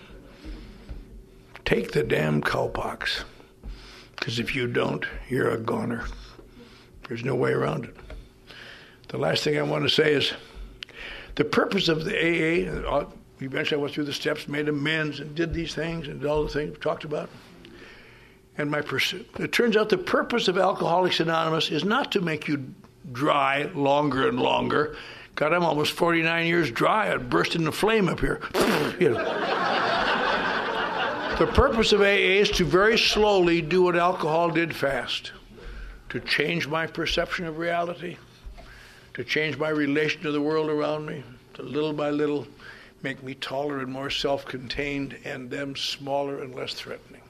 Take the damn cowpox. Because if you don't, you're a goner. There's no way around it. The last thing I want to say is the purpose of the AA, eventually I went through the steps, made amends, and did these things, and did all the things we talked about. And it turns out the purpose of Alcoholics Anonymous is not to make you dry longer and longer. God, I'm almost 49 years dry. I'd burst into flame up here. You know. The purpose of AA is to very slowly do what alcohol did fast. To change my perception of reality. To change my relation to the world around me. To little by little make me taller and more self-contained and them smaller and less threatening.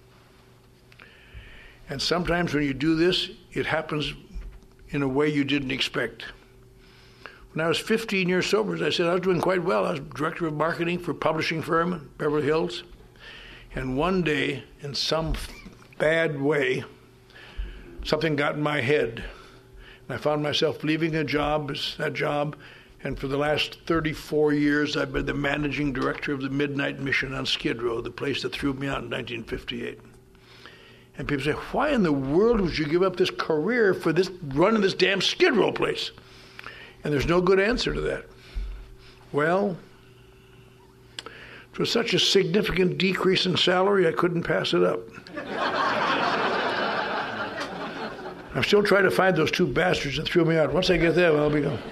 And sometimes when you do this, it happens in a way you didn't expect. When I was 15 years sober, as I said, I was doing quite well. I was director of marketing for a publishing firm in Beverly Hills. And one day, in some bad way, something got in my head. And I found myself leaving that job, and for the last 34 years, I've been the managing director of the Midnight Mission on Skid Row, the place that threw me out in 1958. And people say, why in the world would you give up this career for this running this damn Skid Row place? And there's no good answer to that. Well, it was such a significant decrease in salary, I couldn't pass it up. I'm still trying to find those two bastards that threw me out. Once I get them, I'll be gone.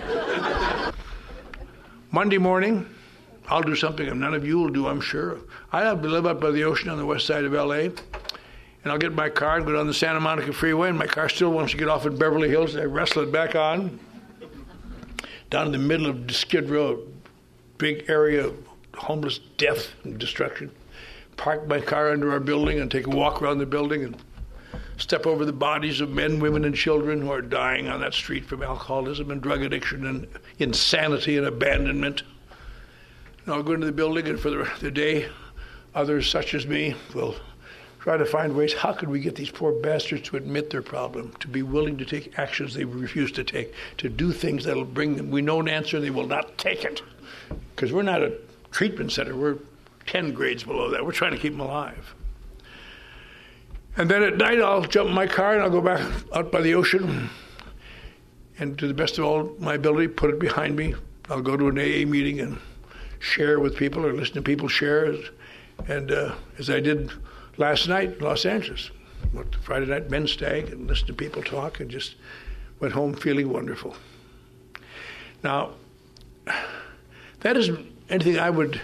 Monday morning, I'll do something that none of you will do, I'm sure. I have to live up by the ocean on the west side of L.A., and I'll get in my car and go down the Santa Monica Freeway, and my car still wants to get off at Beverly Hills, and I wrestle it back on, down in the middle of Skid Row, big area of homeless death and destruction. Park my car under our building and take a walk around the building and step over the bodies of men, women, and children who are dying on that street from alcoholism and drug addiction and insanity and abandonment. And I'll go into the building, and for the day, others such as me will try to find ways, how could we get these poor bastards to admit their problem, to be willing to take actions they refuse to take, to do things that will bring them, we know an answer, and they will not take it. Because we're not a treatment center, we're 10 grades below that. We're trying to keep them alive. And then at night, I'll jump in my car and I'll go back out by the ocean, and to the best of all my ability, put it behind me. I'll go to an AA meeting and share with people or listen to people share, and as I did last night in Los Angeles. Went to Friday night men's stag and listened to people talk and just went home feeling wonderful. Now, that isn't anything I would,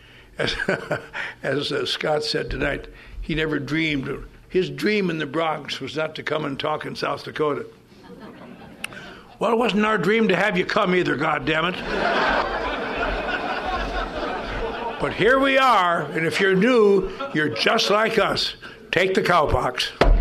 as Scott said tonight, he never dreamed. His dream in the Bronx was not to come and talk in South Dakota. Well, it wasn't our dream to have you come either, goddammit. But here we are, and if you're new, you're just like us. Take the cowpox.